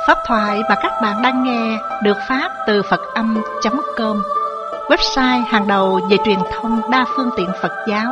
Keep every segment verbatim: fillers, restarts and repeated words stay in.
Pháp thoại mà các bạn đang nghe được phát từ Phật Âm chấm com, website hàng đầu về truyền thông đa phương tiện Phật giáo.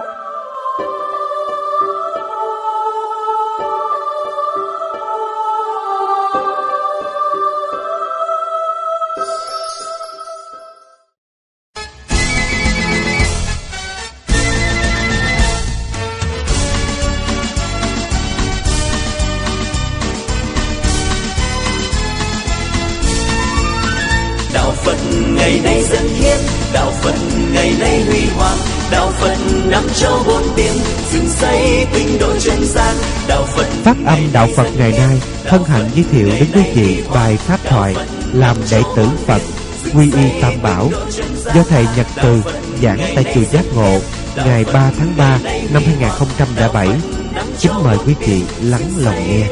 Ngày nay dân hiến, đạo Phật ngày nay huy hoàng, đạo Phật năm châu bốn biển, dựng xây tinh độ chân gian, đạo Phật. Phát âm đạo Phật ngày nay hân hạnh giới thiệu đến quý vị bài pháp thoại làm đệ tử Phật quy y Tam Bảo do thầy Nhật Từ giảng tại chùa Giác Ngộ ngày ba tháng ba năm hai nghìn không trăm lẻ bảy. Kính mời quý vị lắng lòng nghe.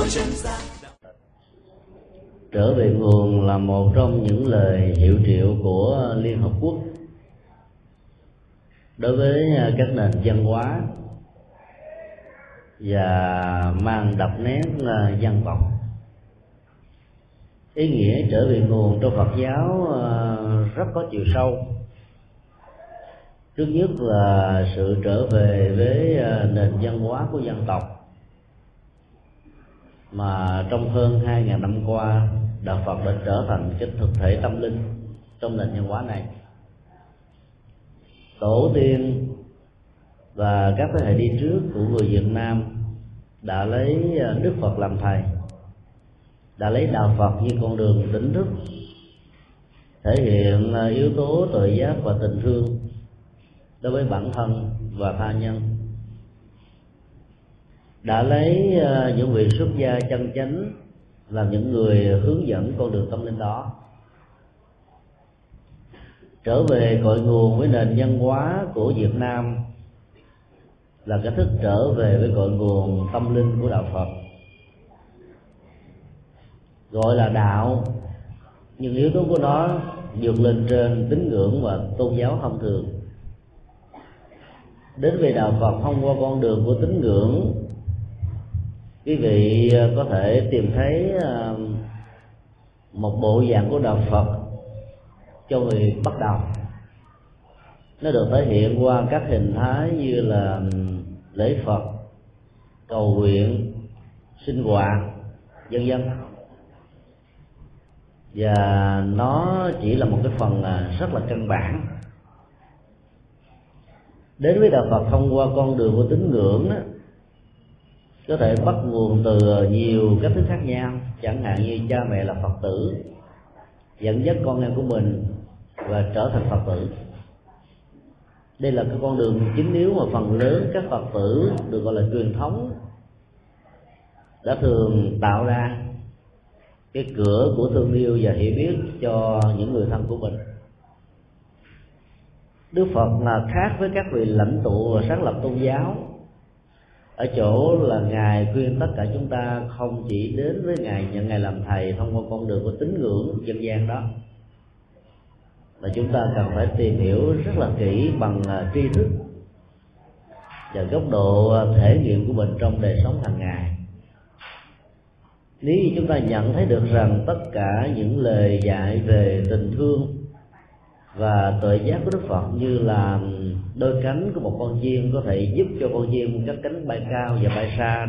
Trở về nguồn là một trong những lời hiệu triệu của Liên Hợp Quốc đối với các nền văn hóa và mang đậm nét dân tộc. Ý nghĩa trở về nguồn trong Phật giáo rất có chiều sâu. Trước nhất là sự trở về với nền văn hóa của dân tộc mà trong hơn hai nghìn năm qua đạo Phật đã trở thành cái thực thể tâm linh trong nền văn hóa này. Tổ tiên và các thế hệ đi trước của người Việt Nam đã lấy Đức Phật làm thầy, đã lấy đạo Phật như con đường tỉnh thức, thể hiện yếu tố tự giác và tình thương đối với bản thân và tha nhân, đã lấy những vị xuất gia chân chánh làm những người hướng dẫn con đường tâm linh đó. Trở về cội nguồn với nền văn hóa của Việt Nam là cái thức trở về với cội nguồn tâm linh của đạo Phật. Gọi là đạo, nhưng yếu tố của nó vượt lên trên tín ngưỡng và tôn giáo thông thường. Đến về đạo Phật thông qua con đường của tín ngưỡng, quý vị có thể tìm thấy một bộ dạng của đạo Phật cho người bắt đầu. Nó được thể hiện qua các hình thái như là lễ Phật, cầu nguyện, sinh hoạt, vân vân. Và nó chỉ là một cái phần rất là căn bản. Đến với đạo Phật thông qua con đường của tín ngưỡng đó, có thể bắt nguồn từ nhiều cách thức khác nhau, chẳng hạn như cha mẹ là Phật tử dẫn dắt con em của mình và trở thành Phật tử. Đây là cái con đường chính yếu mà phần lớn các Phật tử được gọi là truyền thống đã thường tạo ra cái cửa của thương yêu và hiểu biết cho những người thân của mình. Đức Phật là khác với các vị lãnh tụ và sáng lập tôn giáo ở chỗ là Ngài khuyên tất cả chúng ta không chỉ đến với Ngài nhận Ngài làm thầy thông qua con đường của tín ngưỡng dân gian đó, mà chúng ta cần phải tìm hiểu rất là kỹ bằng tri thức và góc độ thể nghiệm của mình trong đời sống hàng ngày. Nếu như chúng ta nhận thấy được rằng tất cả những lời dạy về tình thương và tự giác của Đức Phật như là đôi cánh của một con chim có thể giúp cho con chim cất cánh bay cao và bay xa,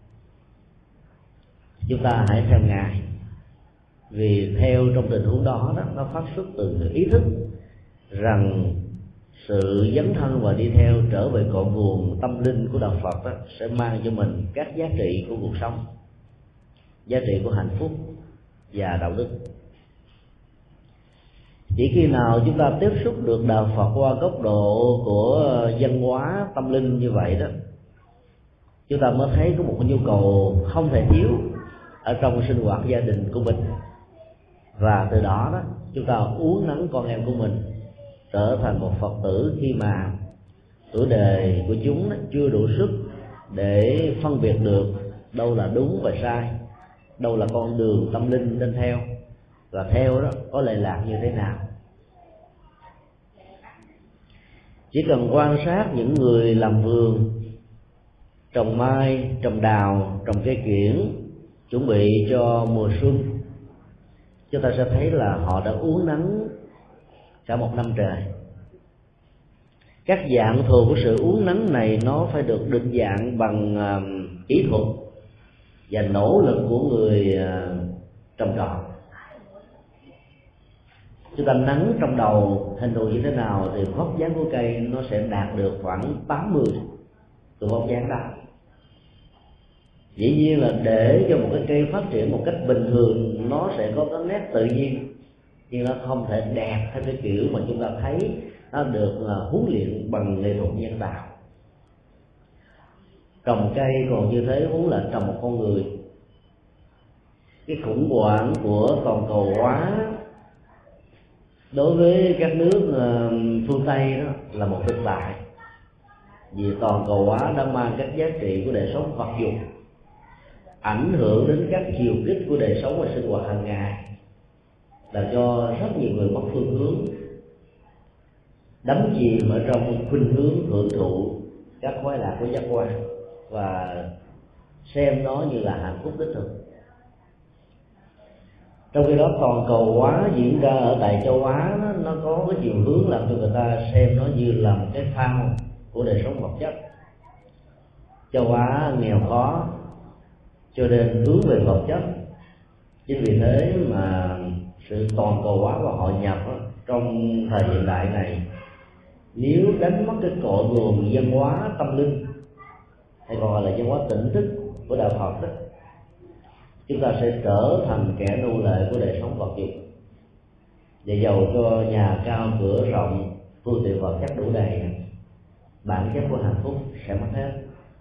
chúng ta hãy theo Ngài, vì theo trong tình huống đó, đó nó phát xuất từ ý thức rằng sự dấn thân và đi theo trở về cội nguồn tâm linh của đạo Phật đó, sẽ mang cho mình các giá trị của cuộc sống, giá trị của hạnh phúc và đạo đức. Chỉ khi nào chúng ta tiếp xúc được đạo Phật qua góc độ của văn hóa tâm linh như vậy đó, chúng ta mới thấy có một cái nhu cầu không thể thiếu ở trong sinh hoạt gia đình của mình, và từ đó đó chúng ta uốn nắn con em của mình trở thành một Phật tử khi mà tuổi đời của chúng chưa đủ sức để phân biệt được đâu là đúng và sai, đâu là con đường tâm linh nên theo, và theo đó có lệ lạc như thế nào. Chỉ cần quan sát những người làm vườn, trồng mai, trồng đào, trồng cây kiểng, chuẩn bị cho mùa xuân, chúng ta sẽ thấy là họ đã uốn nắn cả một năm trời. Các dạng thừa của sự uốn nắn này nó phải được định dạng bằng kỹ thuật và nỗ lực của người trồng trọt. Chúng ta nắng trong đầu hình thù như thế nào thì vóc dáng của cây nó sẽ đạt được khoảng tám mươi từ vóc dáng đó. Dĩ nhiên là để cho một cái cây phát triển một cách bình thường nó sẽ có cái nét tự nhiên, nhưng nó không thể đẹp theo cái kiểu mà chúng ta thấy nó được huấn luyện bằng nghệ thuật nhân tạo. Trồng cây còn như thế huống là trồng một con người. Cái khủng hoảng của toàn cầu hóa đối với các nước phương Tây đó là một thực tại, vì toàn cầu hóa đã mang các giá trị của đời sống vật dụng ảnh hưởng đến các chiều kích của đời sống và sinh hoạt hàng ngày, làm cho rất nhiều người mất phương hướng, đắm chìm ở trong khuynh hướng hưởng thụ các khoái lạc của giác quan và xem nó như là hạnh phúc đích thực. Trong khi đó toàn cầu hóa diễn ra ở tại châu Á nó, nó có cái chiều hướng làm cho người ta xem nó như là một cái phao của đời sống vật chất. Châu Á nghèo khó cho nên hướng về vật chất. Chính vì thế mà sự toàn cầu hóa và hội nhập đó, trong thời hiện đại này, nếu đánh mất cái cội nguồn văn hóa tâm linh hay còn gọi là văn hóa tỉnh thức của đạo Phật đó, chúng ta sẽ trở thành kẻ nô lệ của đời sống vật dụng. Và dầu cho nhà cao cửa rộng, phương tiện vật chất đủ đầy, bản chất của hạnh phúc sẽ mất hết.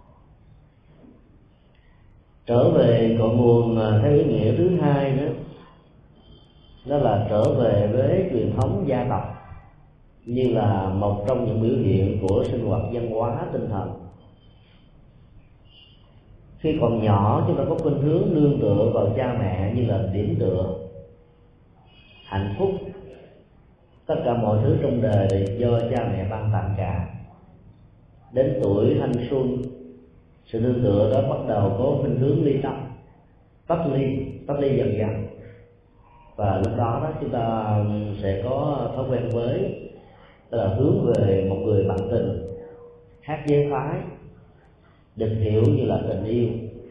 Trở về cội nguồn theo ý nghĩa thứ hai đó, đó là trở về với truyền thống gia tộc như là một trong những biểu hiện của sinh hoạt văn hóa tinh thần. Khi còn nhỏ chúng ta có khuynh hướng nương tựa vào cha mẹ như là điểm tựa, hạnh phúc, tất cả mọi thứ trong đời do cha mẹ ban tặng cả. Đến tuổi thanh xuân, sự nương tựa đó bắt đầu có khuynh hướng ly tâm, tách ly, tách ly dần dần, và lúc đó, đó chúng ta sẽ có thói quen mới, tức là hướng về một người bạn tình khác giới phái, được hiểu như là tình yêu,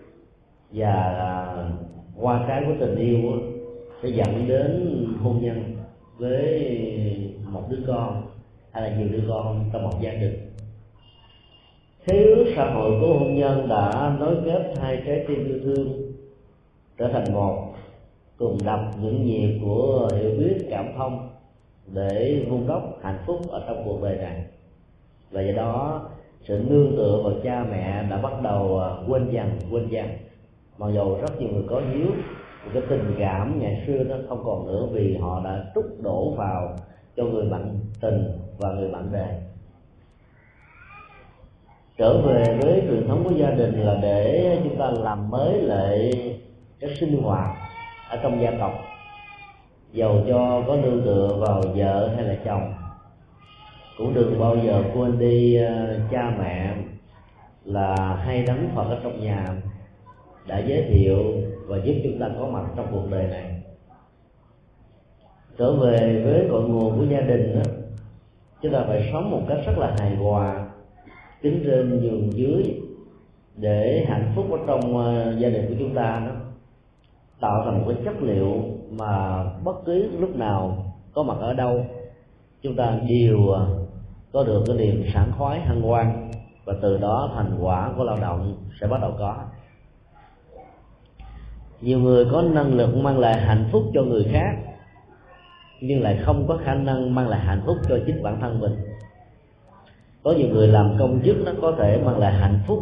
và qua trái của tình yêu sẽ dẫn đến hôn nhân với một đứa con hay là nhiều đứa con trong một gia đình. Thế ước xã hội của hôn nhân đã nối kết hai trái tim yêu thương trở thành một, cùng đập những nhịp của hiểu biết cảm thông để vun đắp hạnh phúc ở trong cuộc đời này. Và do đó sự nương tựa vào cha mẹ đã bắt đầu quên dần quên dần, mặc dù rất nhiều người có hiếu, cái tình cảm ngày xưa nó không còn nữa, vì họ đã trút đổ vào cho người bạn tình và người bạn đời. Trở về với truyền thống của gia đình là để chúng ta làm mới lại cái sinh hoạt ở trong gia tộc, dầu cho có nương tựa vào vợ hay là chồng, cũng đừng bao giờ quên đi cha mẹ là hai đấng Phật ở trong nhà đã giới thiệu và giúp chúng ta có mặt trong cuộc đời này. Trở về với cội nguồn của gia đình đó, chúng ta phải sống một cách rất là hài hòa, kính trên nhường dưới, để hạnh phúc ở trong gia đình của chúng ta đó tạo thành một cái chất liệu mà bất cứ lúc nào có mặt ở đâu chúng ta đều có được cái niềm sảng khoái hân hoan, và từ đó thành quả của lao động sẽ bắt đầu có. Nhiều người có năng lực mang lại hạnh phúc cho người khác, nhưng lại không có khả năng mang lại hạnh phúc cho chính bản thân mình. Có nhiều người làm công chức nó có thể mang lại hạnh phúc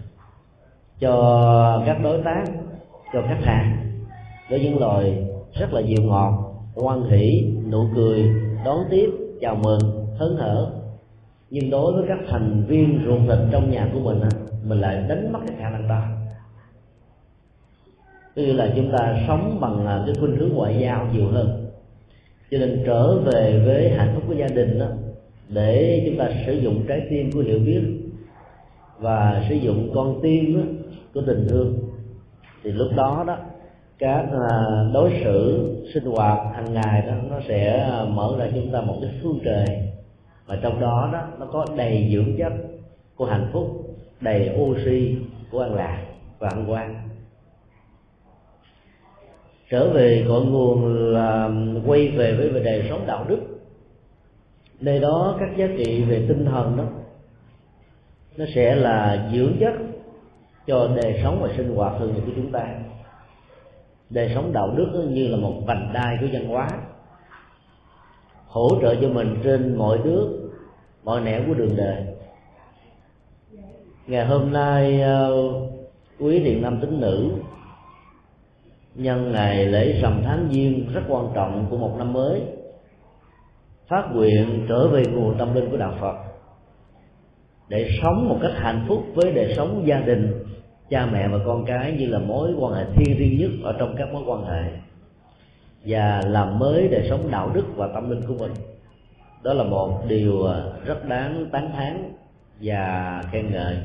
cho các đối tác, cho khách hàng, với những lời rất là dịu ngọt, hoan hỷ, nụ cười, đón tiếp, chào mừng, hớn hở. Nhưng đối với các thành viên ruột thịt trong nhà của mình, mình lại đánh mất cái khả năng đó. Tức là chúng ta sống bằng cái khuynh hướng ngoại giao nhiều hơn. Cho nên trở về với hạnh phúc của gia đình đó, để chúng ta sử dụng trái tim của hiểu biết và sử dụng con tim của tình thương, thì lúc đó đó các đối xử sinh hoạt hàng ngày đó, nó sẽ mở ra chúng ta một cái phương trời mà trong đó đó nó có đầy dưỡng chất của hạnh phúc, đầy oxy của an lạc và an quan. Trở về cội nguồn là quay về với đời sống đạo đức, nơi đó các giá trị về tinh thần đó nó sẽ là dưỡng chất cho đời sống và sinh hoạt thường nhật của chúng ta. Đời sống đạo đức đó như là một vành đai của văn hóa, hỗ trợ cho mình trên mọi bước, mọi nẻo của đường đời. Ngày hôm nay quý thiện nam tín nữ nhân ngày lễ rằm tháng giêng rất quan trọng của một năm mới, phát nguyện trở về nguồn tâm linh của đạo Phật để sống một cách hạnh phúc với đời sống gia đình, cha mẹ và con cái như là mối quan hệ thiêng liêng nhất ở trong các mối quan hệ, và làm mới đời sống đạo đức và tâm linh của mình. Đó là một điều rất đáng tán thán và khen ngợi.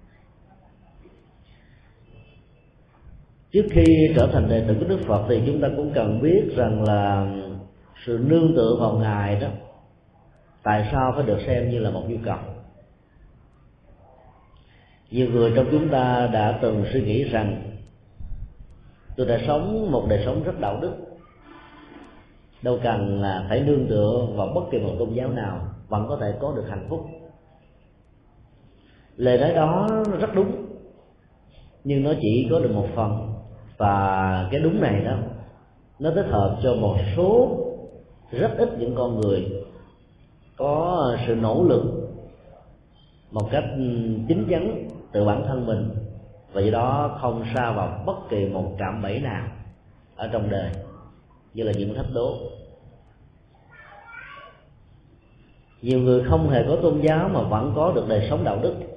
Trước khi trở thành đệ tử của Đức Phật thì chúng ta cũng cần biết rằng là sự nương tựa vào Ngài đó, tại sao phải được xem như là một nhu cầu. Nhiều người trong chúng ta đã từng suy nghĩ rằng tôi đã sống một đời sống rất đạo đức, đâu cần là phải nương tựa vào bất kỳ một tôn giáo nào vẫn có thể có được hạnh phúc. Lời nói đó rất đúng, nhưng nó chỉ có được một phần, và cái đúng này đó nó thích hợp cho một số rất ít những con người có sự nỗ lực một cách chính chắn từ bản thân mình, và do đó không sa vào bất kỳ một cạm bẫy nào ở trong đời như là những thách đố. Nhiều người không hề có tôn giáo mà vẫn có được đời sống đạo đức,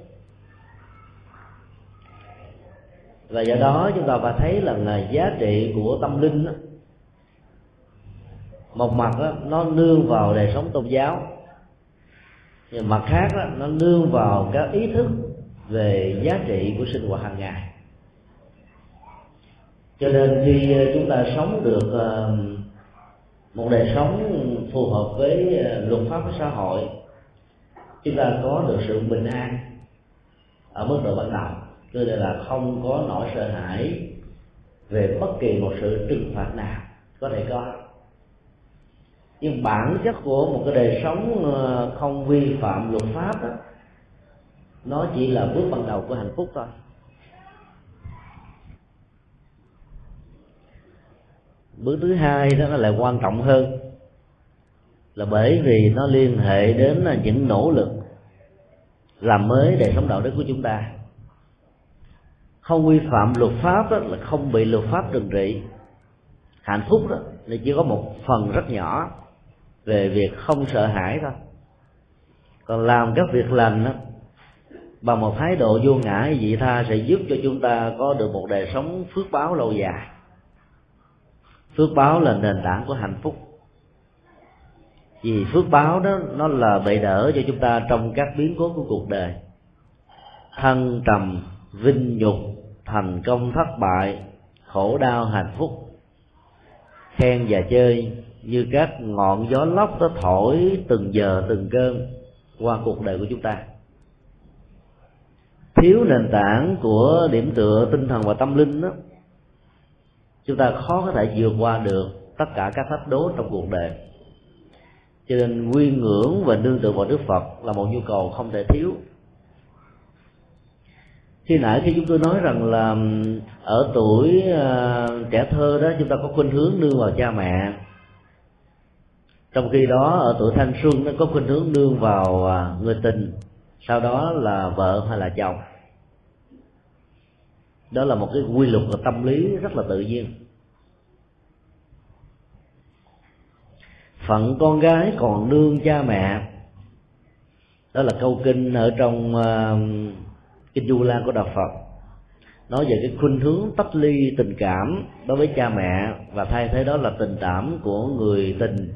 và do đó chúng ta phải thấy là giá trị của tâm linh đó, một mặt đó, nó nương vào đời sống tôn giáo, nhưng mặt khác đó, nó nương vào các ý thức về giá trị của sinh hoạt hàng ngày. Cho nên khi chúng ta sống được một đời sống phù hợp với luật pháp của xã hội, chúng ta có được sự bình an ở mức độ ban đầu, tức là không có nỗi sợ hãi về bất kỳ một sự trừng phạt nào có thể có. Nhưng bản chất của một cái đời sống không vi phạm luật pháp đó, nó chỉ là bước ban đầu của hạnh phúc thôi. Bước thứ hai đó nó lại quan trọng hơn, là bởi vì nó liên hệ đến những nỗ lực làm mới đời sống đạo đức của chúng ta. Không vi phạm luật pháp đó là không bị luật pháp trừng trị. Hạnh phúc đó là chỉ có một phần rất nhỏ về việc không sợ hãi thôi. Còn làm các việc lành đó bằng một thái độ vô ngã vị tha sẽ giúp cho chúng ta có được một đời sống phước báo lâu dài. Phước báo là nền tảng của hạnh phúc, vì phước báo đó nó là bệ đỡ cho chúng ta trong các biến cố của cuộc đời. Thăng trầm, vinh nhục, thành công thất bại, khổ đau hạnh phúc, khen và chơi như các ngọn gió lốc nó thổi từng giờ từng cơn qua cuộc đời của chúng ta. Thiếu nền tảng của điểm tựa tinh thần và tâm linh đó, chúng ta khó có thể vượt qua được tất cả các thách đố trong cuộc đời. Cho nên quy ngưỡng và nương tựa vào Đức Phật là một nhu cầu không thể thiếu. Khi nãy khi chúng tôi nói rằng là ở tuổi uh, trẻ thơ đó chúng ta có khuynh hướng nương vào cha mẹ, trong khi đó ở tuổi thanh xuân nó có khuynh hướng nương vào uh, người tình, sau đó là vợ hay là chồng. Đó là một cái quy luật của tâm lý rất là tự nhiên. Phận con gái còn nương cha mẹ, đó là câu kinh ở trong uh, kinh Du Lan của đạo Phật, nói về cái khuynh hướng tách ly tình cảm đối với cha mẹ, và thay thế đó là tình cảm của người tình.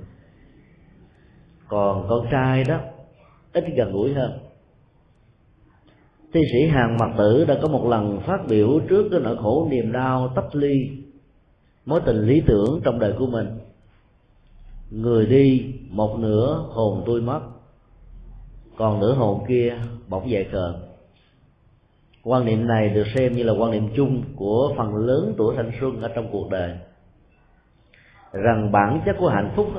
Còn con trai đó ít gần gũi hơn. Thi sĩ Hàn Mặc Tử đã có một lần phát biểu trước cái nỗi khổ niềm đau tách ly mối tình lý tưởng trong đời của mình. Người đi một nửa hồn tôi mất, còn nửa hồn kia bỗng dậy khờ. Quan niệm này được xem như là quan niệm chung của phần lớn tuổi thanh xuân ở trong cuộc đời, rằng bản chất của hạnh phúc đó,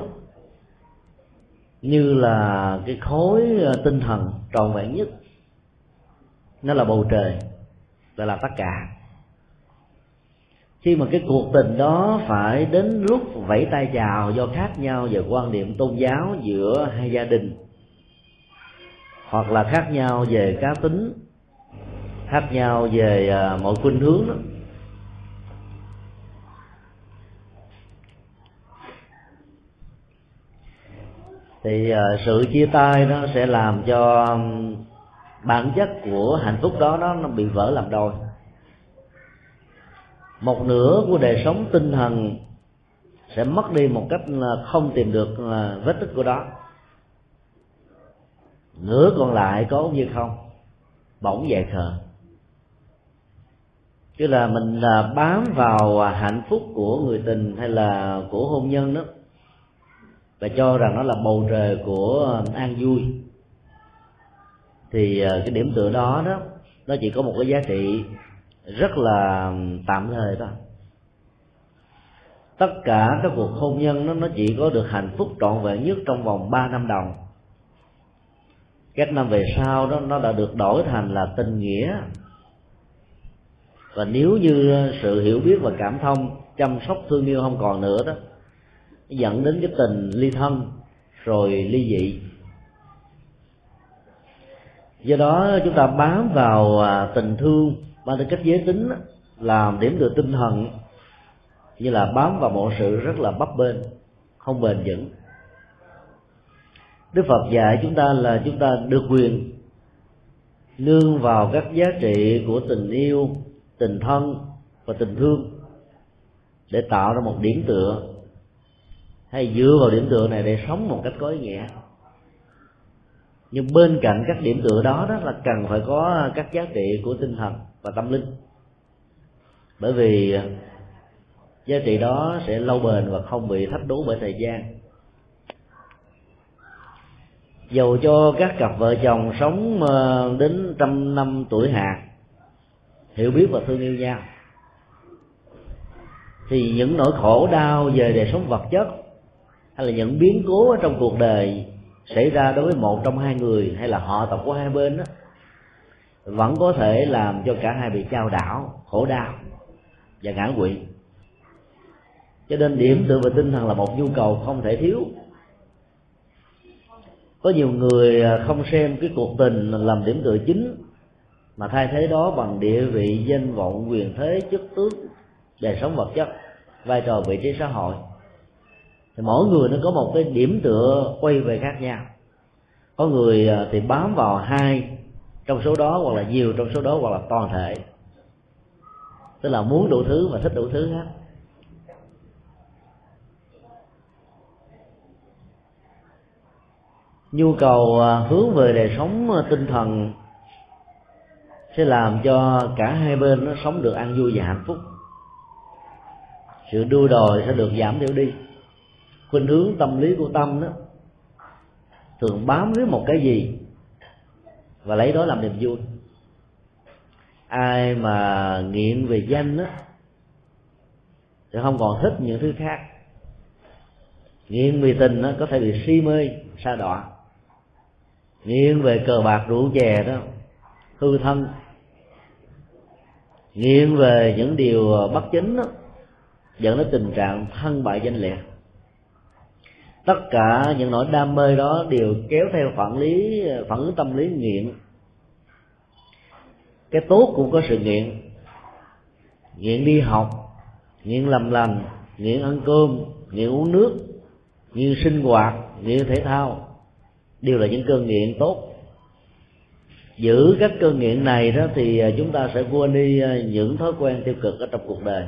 như là cái khối tinh thần tròn vẹn nhất, nó là bầu trời, là là tất cả. Khi mà cái cuộc tình đó phải đến lúc vẫy tay chào do khác nhau về quan điểm tôn giáo giữa hai gia đình, hoặc là khác nhau về cá tính, khác nhau về uh, mọi khuynh hướng đó, thì uh, sự chia tay nó sẽ làm cho um, bản chất của hạnh phúc đó nó, nó bị vỡ làm đôi. Một nửa của đời sống tinh thần sẽ mất đi một cách không tìm được uh, vết tích của đó, nửa còn lại có như không, bỗng dậy khờ. Chứ là mình uh, bám vào uh, hạnh phúc của người tình hay là của hôn nhân đó, và cho rằng nó là bầu trời của uh, an vui, thì uh, cái điểm tựa đó đó nó chỉ có một cái giá trị rất là tạm thời thôi. Tất cả các cuộc hôn nhân nó nó chỉ có được hạnh phúc trọn vẹn nhất trong vòng ba năm đầu. Các năm về sau đó nó đã được đổi thành là tình nghĩa. Và nếu như sự hiểu biết và cảm thông, chăm sóc thương yêu không còn nữa đó, dẫn đến cái tình ly thân rồi ly dị. Do đó chúng ta bám vào tình thương mang tính cách giới tính làm điểm tựa tinh thần, như là bám vào một sự rất là bấp bênh, không bền vững. Đức Phật dạy chúng ta là chúng ta được quyền nương vào các giá trị của tình yêu, tình thân và tình thương để tạo ra một điểm tựa, hay dựa vào điểm tựa này để sống một cách có ý nghĩa. Nhưng bên cạnh các điểm tựa đó đó là cần phải có các giá trị của tinh thần và tâm linh, bởi vì giá trị đó sẽ lâu bền và không bị thách đố bởi thời gian. Dầu cho các cặp vợ chồng sống đến trăm năm tuổi hạt, hiểu biết và thương yêu nhau, thì những nỗi khổ đau về đời sống vật chất hay là những biến cố ở trong cuộc đời xảy ra đối với một trong hai người hay là họ tộc của hai bên đó, vẫn có thể làm cho cả hai bị chao đảo, khổ đau và ngã quỵ. Cho nên điểm tựa về tinh thần là một nhu cầu không thể thiếu. Có nhiều người không xem cái cuộc tình làm điểm tựa chính, mà thay thế đó bằng địa vị, danh vọng, quyền thế, chức tước, đời sống vật chất, vai trò vị trí xã hội. Thì mỗi người nó có một cái điểm tựa quay về khác nhau. Có người thì bám vào hai trong số đó, hoặc là nhiều trong số đó, hoặc là toàn thể, tức là muốn đủ thứ và thích đủ thứ hết. Nhu cầu hướng về đời sống tinh thần sẽ làm cho cả hai bên nó sống được an vui và hạnh phúc. Sự đua đòi sẽ được giảm thiểu đi. Khuynh hướng tâm lý của tâm đó thường bám với một cái gì và lấy đó làm niềm vui. Ai mà nghiện về danh đó thì không còn thích những thứ khác. Nghiện vì tình đó có thể bị si mê, sa đọa. Nghiện về cờ bạc rượu chè đó hư thân. Nghiện về những điều bất chính đó dẫn đến tình trạng thân bại danh liệt. Tất cả những nỗi đam mê đó đều kéo theo phản lý phản ứng tâm lý nghiện. Cái tốt cũng có sự nghiện. Nghiện đi học, nghiện làm lành, nghiện ăn cơm, nghiện uống nước, nghiện sinh hoạt, nghiện thể thao, đều là những cơn nghiện tốt. Giữ các cơn nghiện này đó thì chúng ta sẽ quên đi những thói quen tiêu cực ở trong cuộc đời.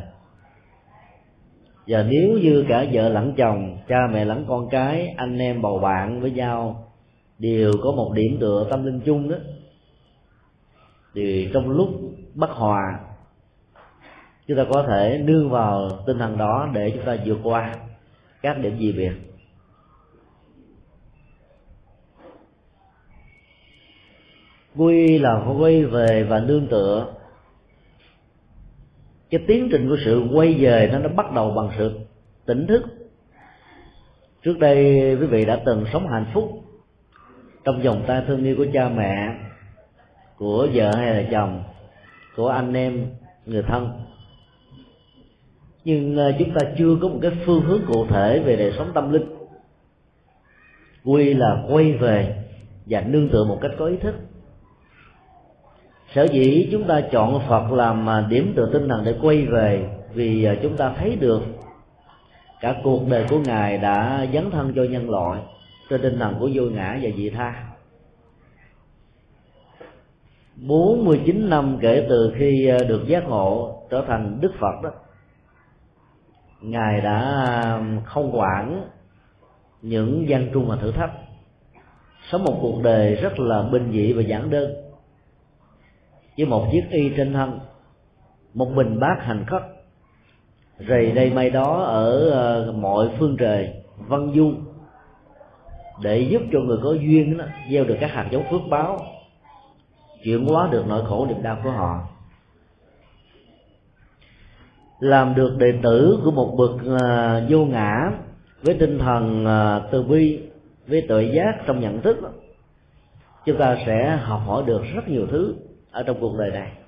Và nếu như cả vợ lẫn chồng, cha mẹ lẫn con cái, anh em bầu bạn với nhau đều có một điểm tựa tâm linh chung đó, thì trong lúc bất hòa chúng ta có thể nương vào tinh thần đó để chúng ta vượt qua các điểm dị biệt. Quy là quay về và nương tựa. Cái tiến trình của sự quay về nó nó bắt đầu bằng sự tỉnh thức. Trước đây quý vị đã từng sống hạnh phúc trong vòng tay thương yêu của cha mẹ, của vợ hay là chồng, của anh em, người thân, nhưng chúng ta chưa có một cái phương hướng cụ thể về đời sống tâm linh. Quy là quay về và nương tựa một cách có ý thức. Sở dĩ chúng ta chọn Phật làm điểm tựa tinh thần để quay về, vì chúng ta thấy được cả cuộc đời của Ngài đã dấn thân cho nhân loại trên tinh thần của vô ngã và vị tha. bốn mươi chín năm kể từ khi được giác ngộ trở thành Đức Phật đó, Ngài đã không quản những gian truân và thử thách, sống một cuộc đời rất là bình dị và giản đơn, với một chiếc y trên thân, một bình bát hành khất, rầy đây may đó ở mọi phương trời vân du, để giúp cho người có duyên đó gieo được các hạt giống phước báo, chuyển hóa được nỗi khổ niềm đau của họ. Làm được đệ tử của một bậc uh, vô ngã với tinh thần uh, từ bi, với tự giác trong nhận thức, chúng ta sẽ học hỏi được rất nhiều thứ ở trong cuộc đời này.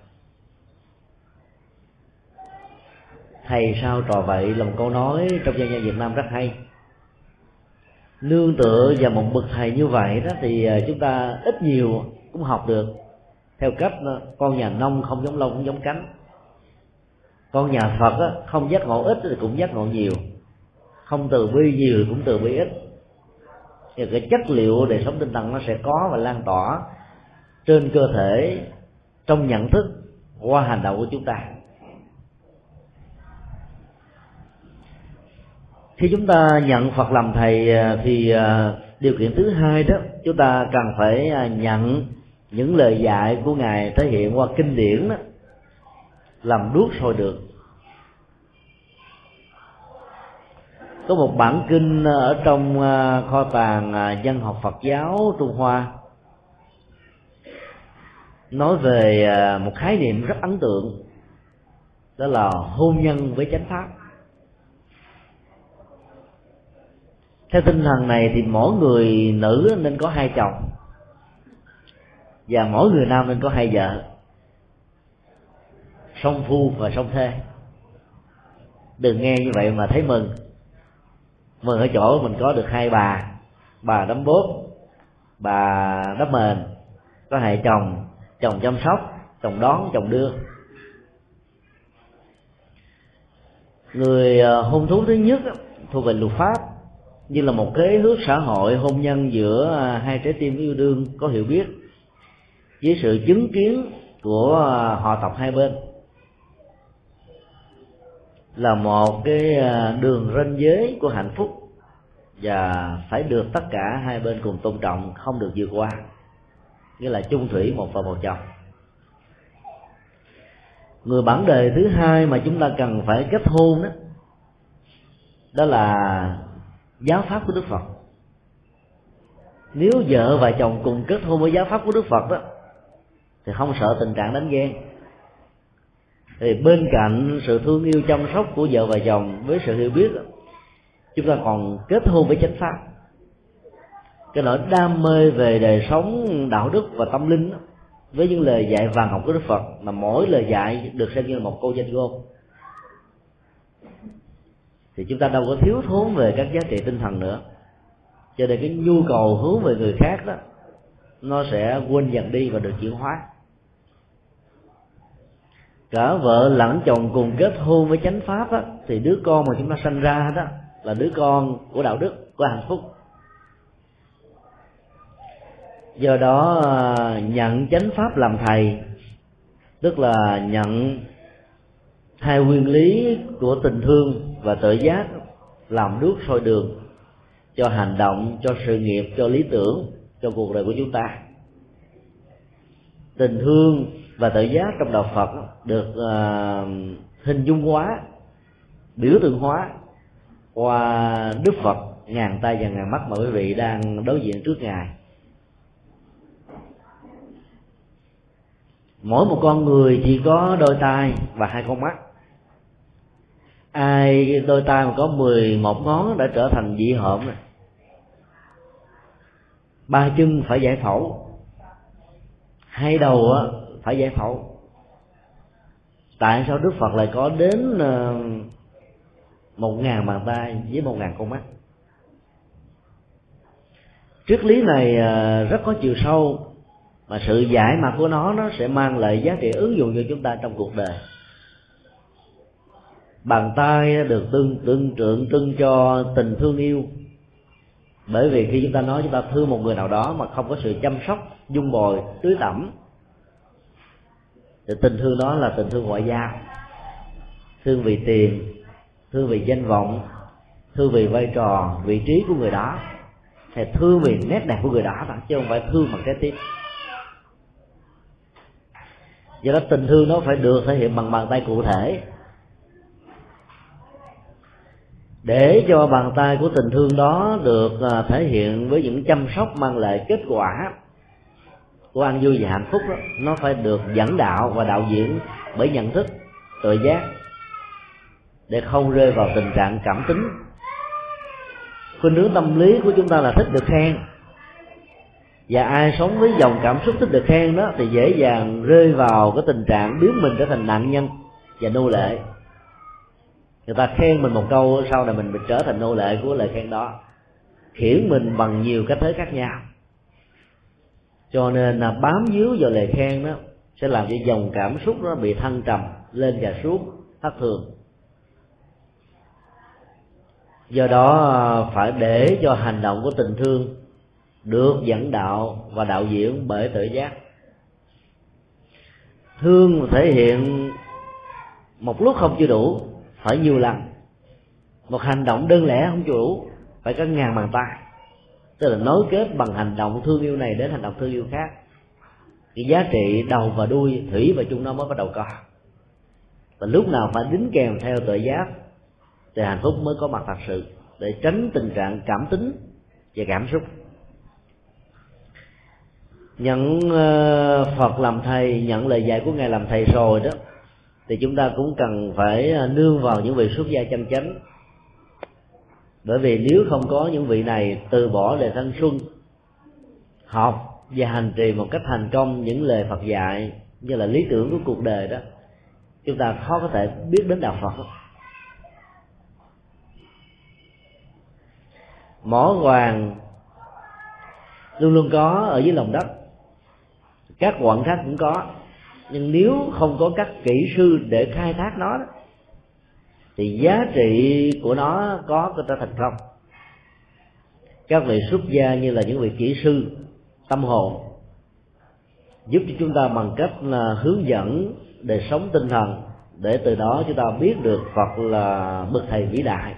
Thầy sao trò vậy là một câu nói trong dân gian Việt Nam rất hay. Nương tựa vào một bậc thầy như vậy đó thì chúng ta ít nhiều cũng học được theo cách con nhà nông không giống lông cũng giống cánh. Con nhà Phật á, không giác ngộ ít thì cũng giác ngộ nhiều, không từ bi nhiều cũng từ bi ít. Thì cái chất liệu đời sống tinh thần nó sẽ có và lan tỏa trên cơ thể, trong nhận thức, qua hành động của chúng ta. Khi chúng ta nhận Phật làm thầy thì điều kiện thứ hai đó, chúng ta cần phải nhận những lời dạy của Ngài thể hiện qua kinh điển đó, làm đuốc soi đường. Có một bản kinh ở trong kho tàng văn học Phật giáo Trung Hoa nói về một khái niệm rất ấn tượng, đó là hôn nhân với chánh pháp. Theo tinh thần này thì mỗi người nữ nên có hai chồng và mỗi người nam nên có hai vợ, song phu và song thê. Đừng nghe như vậy mà thấy mừng. Mừng ở chỗ mình có được hai bà, bà đấm bóp, bà đắp mền, có hai chồng, chồng chăm sóc, chồng đón, chồng đưa. Người hôn thú thứ nhất thuộc về luật pháp, như là một kế ước xã hội hôn nhân giữa hai trái tim yêu đương có hiểu biết, với sự chứng kiến của họ tộc hai bên, là một cái đường ranh giới của hạnh phúc và phải được tất cả hai bên cùng tôn trọng, không được vượt qua, nghĩa là chung thủy một vợ một chồng. Người bản đề thứ hai mà chúng ta cần phải kết hôn đó, đó là giáo pháp của Đức Phật. Nếu vợ và chồng cùng kết hôn với giáo pháp của Đức Phật đó thì không sợ tình trạng đánh ghen. Thì bên cạnh sự thương yêu chăm sóc của vợ và chồng với sự hiểu biết, chúng ta còn kết hôn với chánh pháp. Cái nỗi đam mê về đời sống đạo đức và tâm linh đó, với những lời dạy vàng học của Đức Phật, mà mỗi lời dạy được xem như là một câu danh ngôn, thì chúng ta đâu có thiếu thốn về các giá trị tinh thần nữa. Cho nên cái nhu cầu hướng về người khác đó, nó sẽ quên dần đi và được chuyển hóa. Cả vợ lẫn chồng cùng kết hôn với chánh pháp á, thì đứa con mà chúng ta sanh ra đó là đứa con của đạo đức, của hạnh phúc. Do đó nhận chánh pháp làm thầy, tức là nhận hai nguyên lý của tình thương và tự giác làm đuốc soi đường cho hành động, cho sự nghiệp, cho lý tưởng, cho cuộc đời của chúng ta. Tình thương và tự giác trong đạo Phật được uh, hình dung hóa, biểu tượng hóa qua Đức Phật ngàn tay và ngàn mắt mà quý vị đang đối diện trước Ngài. Mỗi một con người chỉ có đôi tay và hai con mắt. Ai đôi tay mà có mười một ngón đã trở thành dị hợm rồi. Ba chân phải giải phẫu, hai đầu phải giải phẫu. Tại sao Đức Phật lại có đến một ngàn bàn tay với một ngàn con mắt? Triết lý này rất có chiều sâu, mà sự giải mã của nó nó sẽ mang lại giá trị ứng dụng cho chúng ta trong cuộc đời. Bàn tay được tương tương tượng trưng cho tình thương yêu, bởi vì khi chúng ta nói chúng ta thương một người nào đó mà không có sự chăm sóc, dung bồi, tưới tẩm, thì tình thương đó là tình thương ngoại giao. Thương vì tiền, thương vì danh vọng, thương vì vai trò, vị trí của người đó, hay thương vì nét đẹp của người đó, chứ không phải thương bằng trái tim. Do đó tình thương nó phải được thể hiện bằng bàn tay cụ thể. Để cho bàn tay của tình thương đó được thể hiện với những chăm sóc mang lại kết quả của an vui và hạnh phúc đó, nó phải được dẫn đạo và đạo diễn bởi nhận thức, tự giác, để không rơi vào tình trạng cảm tính. Khuynh hướng tâm lý của chúng ta là thích được khen, và ai sống với dòng cảm xúc thích được khen đó thì dễ dàng rơi vào cái tình trạng biến mình trở thành nạn nhân và nô lệ. Người ta khen mình một câu, sau này mình bị trở thành nô lệ của lời khen đó, khiển mình bằng nhiều cách thế khác nhau. Cho nên là bám víu vào lời khen đó sẽ làm cho dòng cảm xúc nó bị thăng trầm lên và xuống thất thường. Do đó phải để cho hành động của tình thương được dẫn đạo và đạo diễn bởi tự giác. Thương thể hiện một lúc không chưa đủ, phải nhiều lần. Một hành động đơn lẻ không đủ, phải có ngàn bàn tay. Tức là nối kết bằng hành động thương yêu này đến hành động thương yêu khác. Cái giá trị đầu và đuôi, thủy và chung nó mới bắt đầu có. Và lúc nào phải đính kèm theo tự giác thì hạnh phúc mới có mặt thật sự, để tránh tình trạng cảm tính và cảm xúc. Nhận Phật làm thầy, nhận lời dạy của Ngài làm thầy rồi đó, thì chúng ta cũng cần phải nương vào những vị xuất gia chân chánh. Bởi vì nếu không có những vị này từ bỏ đề thanh xuân, học và hành trì một cách thành công những lời Phật dạy như là lý tưởng của cuộc đời đó, chúng ta khó có thể biết đến đạo Phật. Mỏ vàng luôn luôn có ở dưới lòng đất, các quặng khác cũng có, nhưng nếu không có các kỹ sư để khai thác nó đó, thì giá trị của nó có có thể thành công. Các vị xuất gia như là những vị kỹ sư tâm hồn, giúp cho chúng ta bằng cách là hướng dẫn đời sống tinh thần, để từ đó chúng ta biết được Phật là bậc thầy vĩ đại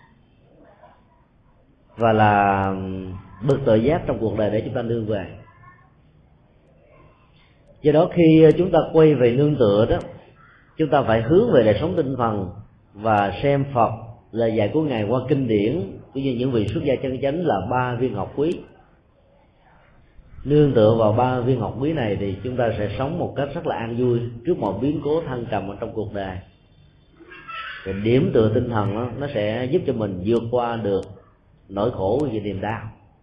và là bậc tự giác trong cuộc đời để chúng ta nương về. Do đó khi chúng ta quay về nương tựa đó, chúng ta phải hướng về đời sống tinh thần và xem Phật, lời dạy của Ngài qua kinh điển cũng như những vị xuất gia chân chánh là ba viên ngọc quý. Nương tựa vào ba viên ngọc quý này thì chúng ta sẽ sống một cách rất là an vui trước mọi biến cố thăng trầm ở trong cuộc đời. Thì điểm tựa tinh thần đó, nó sẽ giúp cho mình vượt qua được nỗi khổ và niềm đau.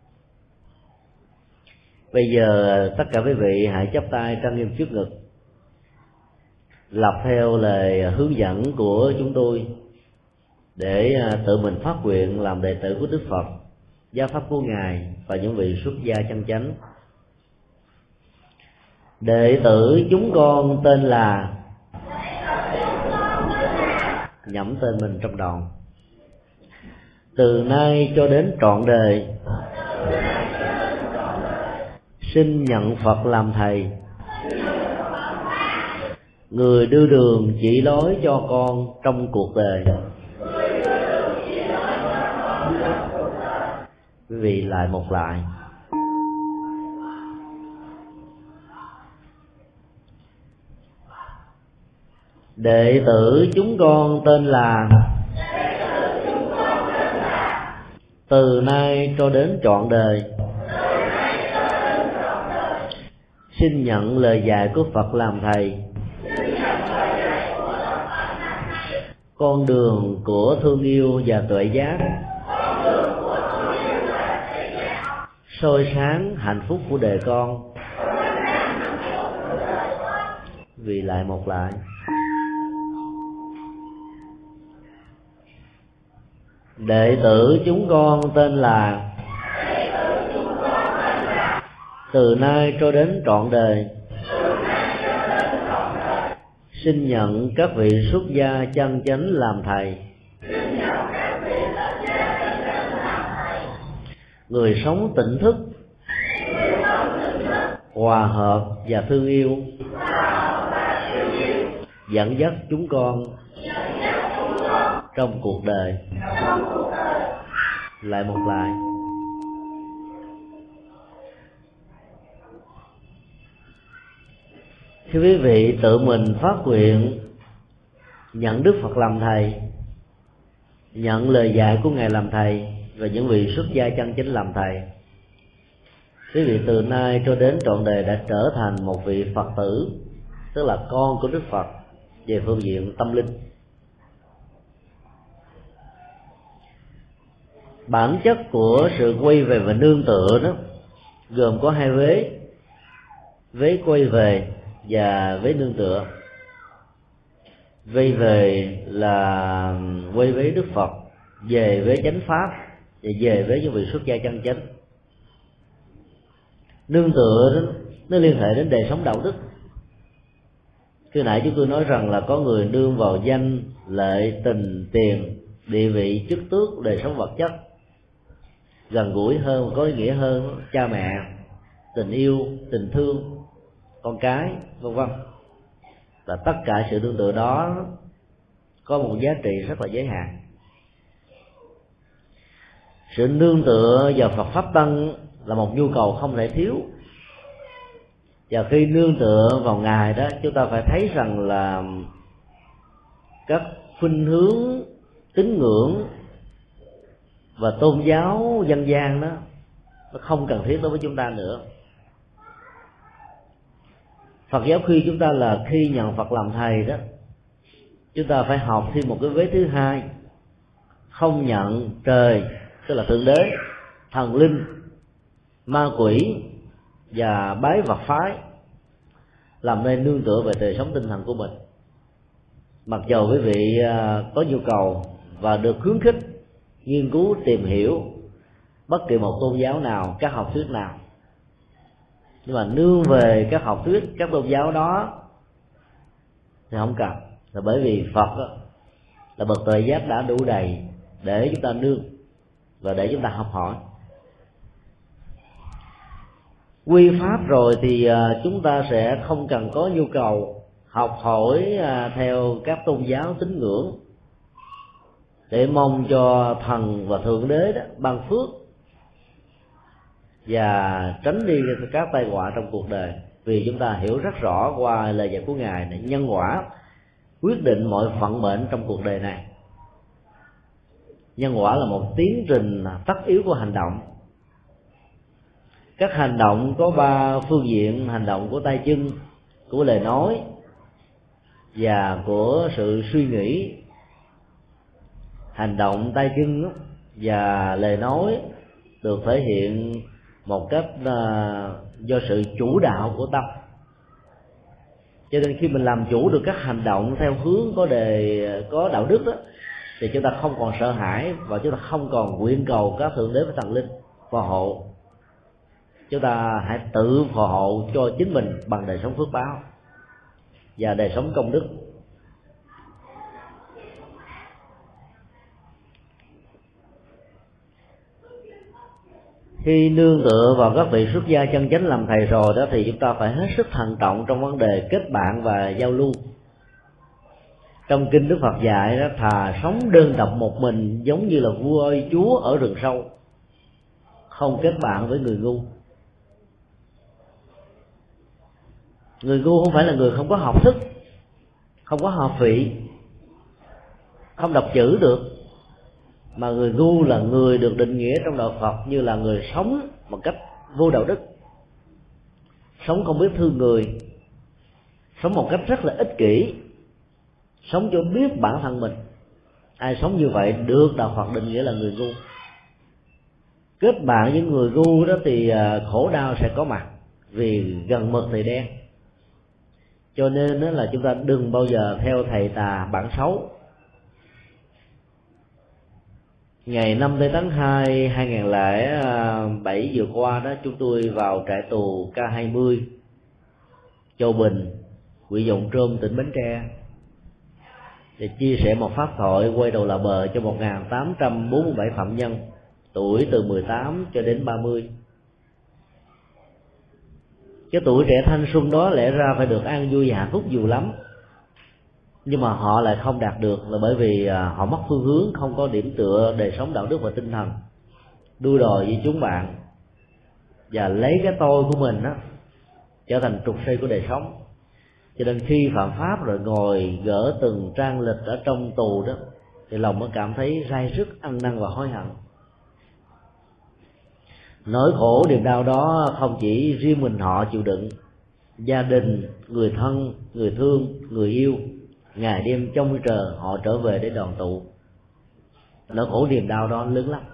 Bây giờ tất cả quý vị hãy chắp tay trang nghiêm trước ngực, lặp theo lời hướng dẫn của chúng tôi để tự mình phát nguyện làm đệ tử của Đức Phật, giáo pháp của Ngài và những vị xuất gia chân chánh. Đệ tử chúng con tên là, nhẩm tên mình trong đầu. Từ nay cho đến trọn đời, xin nhận Phật làm thầy, người đưa đường chỉ lối cho con trong cuộc đời. Quý vị lại một lại. Đệ tử chúng con tên là từ nay cho đến trọn đời xin nhận lời dạy của Phật làm thầy. Con đường của thương yêu và tuệ giác soi sáng hạnh phúc của đời con. Vì lại một lại. Đệ tử chúng con tên là từ nay cho đến trọn đời xin nhận các vị xuất gia chân chánh làm thầy. Người sống tỉnh thức, hòa hợp và thương yêu, dẫn dắt chúng con trong cuộc đời. Lại một lại. Khi quý vị tự mình phát nguyện nhận Đức Phật làm thầy, nhận lời dạy của Ngài làm thầy và những vị xuất gia chân chính làm thầy, quý vị từ nay cho đến trọn đời đã trở thành một vị Phật tử, tức là con của Đức Phật về phương diện tâm linh. Bản chất của sự quay về và nương tựa đó gồm có hai vế: vế quay về và vế nương tựa. Vế về là quay với Đức Phật, về với chánh pháp và về với những vị xuất gia chân chánh. Nương tựa đó, nó liên hệ đến đời sống đạo đức. Khi nãy chúng tôi nói rằng là có người nương vào danh, lợi, tình, tiền, địa vị, chức tước, đời sống vật chất, gần gũi hơn, có ý nghĩa hơn, cha mẹ, tình yêu, tình thương, con cái, vân vân. Và tất cả sự nương tựa đó có một giá trị rất là giới hạn. Sự nương tựa vào Phật pháp tăng là một nhu cầu không thể thiếu. Và khi nương tựa vào Ngài đó, chúng ta phải thấy rằng là các khuynh hướng tín ngưỡng và tôn giáo dân gian đó nó không cần thiết đối với chúng ta nữa. Phật giáo khuyên chúng ta là khi nhận Phật làm thầy đó, chúng ta phải học thêm một cái vế thứ hai: không nhận trời, tức là thượng đế, thần linh, ma quỷ và bái vật phái làm nên nương tựa về đời sống tinh thần của mình. Mặc dầu quý vị có nhu cầu và được khuyến khích nghiên cứu tìm hiểu bất kỳ một tôn giáo nào, các học thuyết nào, nhưng mà nương về các học thuyết, các tôn giáo đó thì không cần, là bởi vì Phật đó, là bậc tuệ giác đã đủ đầy để chúng ta nương và để chúng ta học hỏi. Quy pháp rồi thì chúng ta sẽ không cần có nhu cầu học hỏi theo các tôn giáo tín ngưỡng để mong cho thần và thượng đế đó ban phước và tránh đi các tai họa trong cuộc đời. Vì chúng ta hiểu rất rõ qua lời dạy của Ngài là nhân quả quyết định mọi vận mệnh trong cuộc đời này. Nhân quả là một tiến trình tất yếu của hành động. Các hành động có ba phương diện: hành động của tay chân, của lời nói và của sự suy nghĩ. Hành động tay chân và lời nói được thể hiện một cách do sự chủ đạo của tâm. Cho nên khi mình làm chủ được các hành động theo hướng có đề có đạo đức đó, thì chúng ta không còn sợ hãi và chúng ta không còn nguyện cầu các thượng đế và thần linh phù hộ. Chúng ta hãy tự phù hộ cho chính mình bằng đời sống phước báo và đời sống công đức. Khi nương tựa vào các vị xuất gia chân chánh làm thầy rồi đó, thì chúng ta phải hết sức thận trọng trong vấn đề kết bạn và giao lưu. Trong kinh Đức Phật dạy đó, thà sống đơn độc một mình giống như là vua ơi chúa ở rừng sâu, không kết bạn với người ngu. Người ngu không phải là người không có học thức, không có hợp vị, không đọc chữ được, mà người ngu là người được định nghĩa trong đạo Phật như là người sống một cách vô đạo đức, sống không biết thương người, sống một cách rất là ích kỷ, sống cho biết bản thân mình. Ai sống như vậy được đạo Phật định nghĩa là người ngu. Kết bạn với người ngu đó thì khổ đau sẽ có mặt, vì gần mực thì đen. Cho nên đó là chúng ta đừng bao giờ theo thầy tà bản xấu. Ngày năm tháng hai hai nghìn lẻ bảy vừa qua đó, chúng tôi vào trại tù K hai mươi Châu Bình, huyện Giọng Trôm, tỉnh Bến Tre, để chia sẻ một pháp thoại quay đầu là bờ cho một nghìn tám trăm bốn mươi bảy phạm nhân tuổi từ mười tám cho đến ba mươi. Cái tuổi trẻ thanh xuân đó lẽ ra phải được an vui và hạnh phúc nhiều lắm, nhưng mà họ lại không đạt được, là bởi vì họ mất phương hướng, không có điểm tựa đời sống đạo đức và tinh thần, đua đòi với chúng bạn và lấy cái tôi của mình đó trở thành trục xây của đời sống. Cho nên khi phạm pháp rồi ngồi gỡ từng trang lịch ở trong tù đó, thì lòng mới cảm thấy rai rứt, ăn năn và hối hận. Nỗi khổ niềm đau đó không chỉ riêng mình họ chịu đựng, gia đình, người thân, người thương, người yêu ngày đêm trông chờ họ trở về để đoàn tụ. Nỗi khổ niềm đau đó lớn lắm.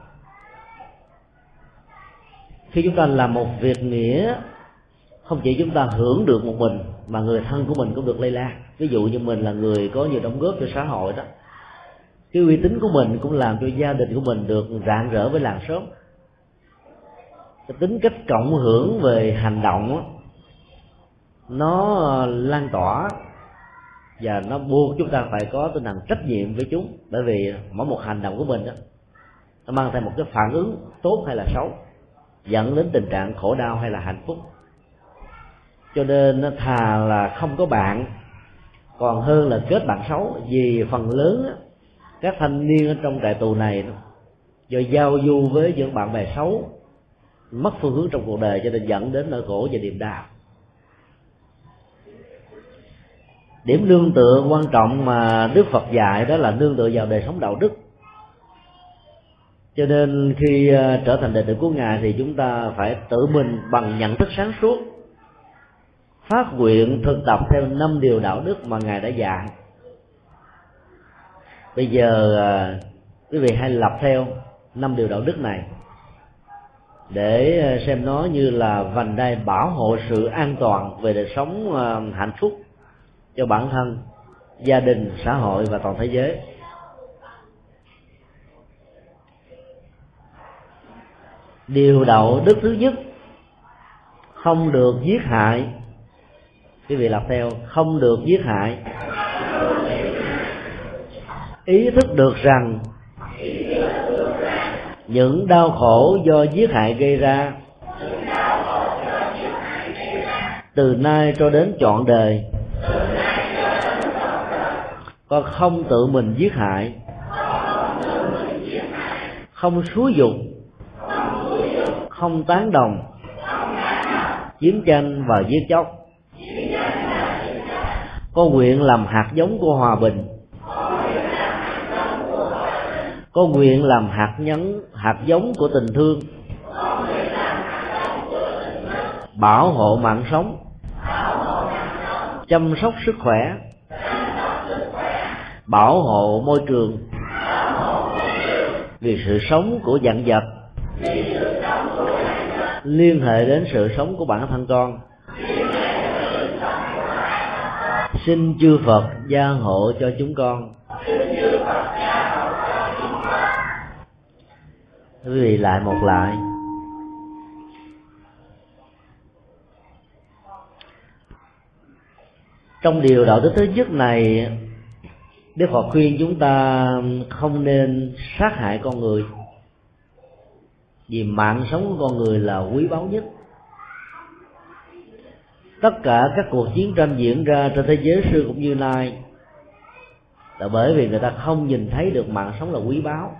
Khi chúng ta làm một việc nghĩa, không chỉ chúng ta hưởng được một mình, mà người thân của mình cũng được lây lan. Ví dụ như mình là người có nhiều đóng góp cho xã hội đó, cái uy tín của mình cũng làm cho gia đình của mình được rạng rỡ với làng xóm. Cái tính cách cộng hưởng về hành động đó, nó lan tỏa và nó buộc chúng ta phải có tinh thần trách nhiệm với chúng, bởi vì mỗi một hành động của mình đó nó mang theo một cái phản ứng tốt hay là xấu, dẫn đến tình trạng khổ đau hay là hạnh phúc. Cho nên nó thà là không có bạn còn hơn là kết bạn xấu. Vì phần lớn đó, các thanh niên ở trong trại tù này đó, do giao du với những bạn bè xấu, mất phương hướng trong cuộc đời, cho nên dẫn đến nỗi khổ và niềm đau. Điểm nương tựa quan trọng mà Đức Phật dạy đó là nương tựa vào đời sống đạo đức. Cho nên khi trở thành đệ tử của Ngài thì chúng ta phải tự mình bằng nhận thức sáng suốt phát nguyện thực tập theo năm điều đạo đức mà Ngài đã dạy. Bây giờ quý vị hãy lập theo năm điều đạo đức này để xem nó như là vành đai bảo hộ sự an toàn về đời sống hạnh phúc cho bản thân, gia đình, xã hội và toàn thế giới. Điều đạo đức thứ nhất, không được giết hại. Quý vị làm theo, không được giết hại. Ý thức được rằng những đau khổ do giết hại gây ra từ nay cho đến trọn đời, con không tự mình giết hại, không xúi giục, không tán đồng chiến tranh và giết chóc. Con nguyện làm hạt giống của hòa bình, con nguyện làm hạt nhấn hạt giống của tình thương, bảo hộ mạng sống, chăm sóc sức khỏe, bảo hộ môi trường, vì sự sống của vạn vật liên hệ đến sự sống của bản thân con. Xin chư Phật gia hộ cho chúng con. Quý vị lại một lại. Trong điều đạo đức thứ nhất này, Đức Phật khuyên chúng ta không nên sát hại con người, vì mạng sống của con người là quý báu nhất. Tất cả các cuộc chiến tranh diễn ra trên thế giới xưa cũng như nay là bởi vì người ta không nhìn thấy được mạng sống là quý báu.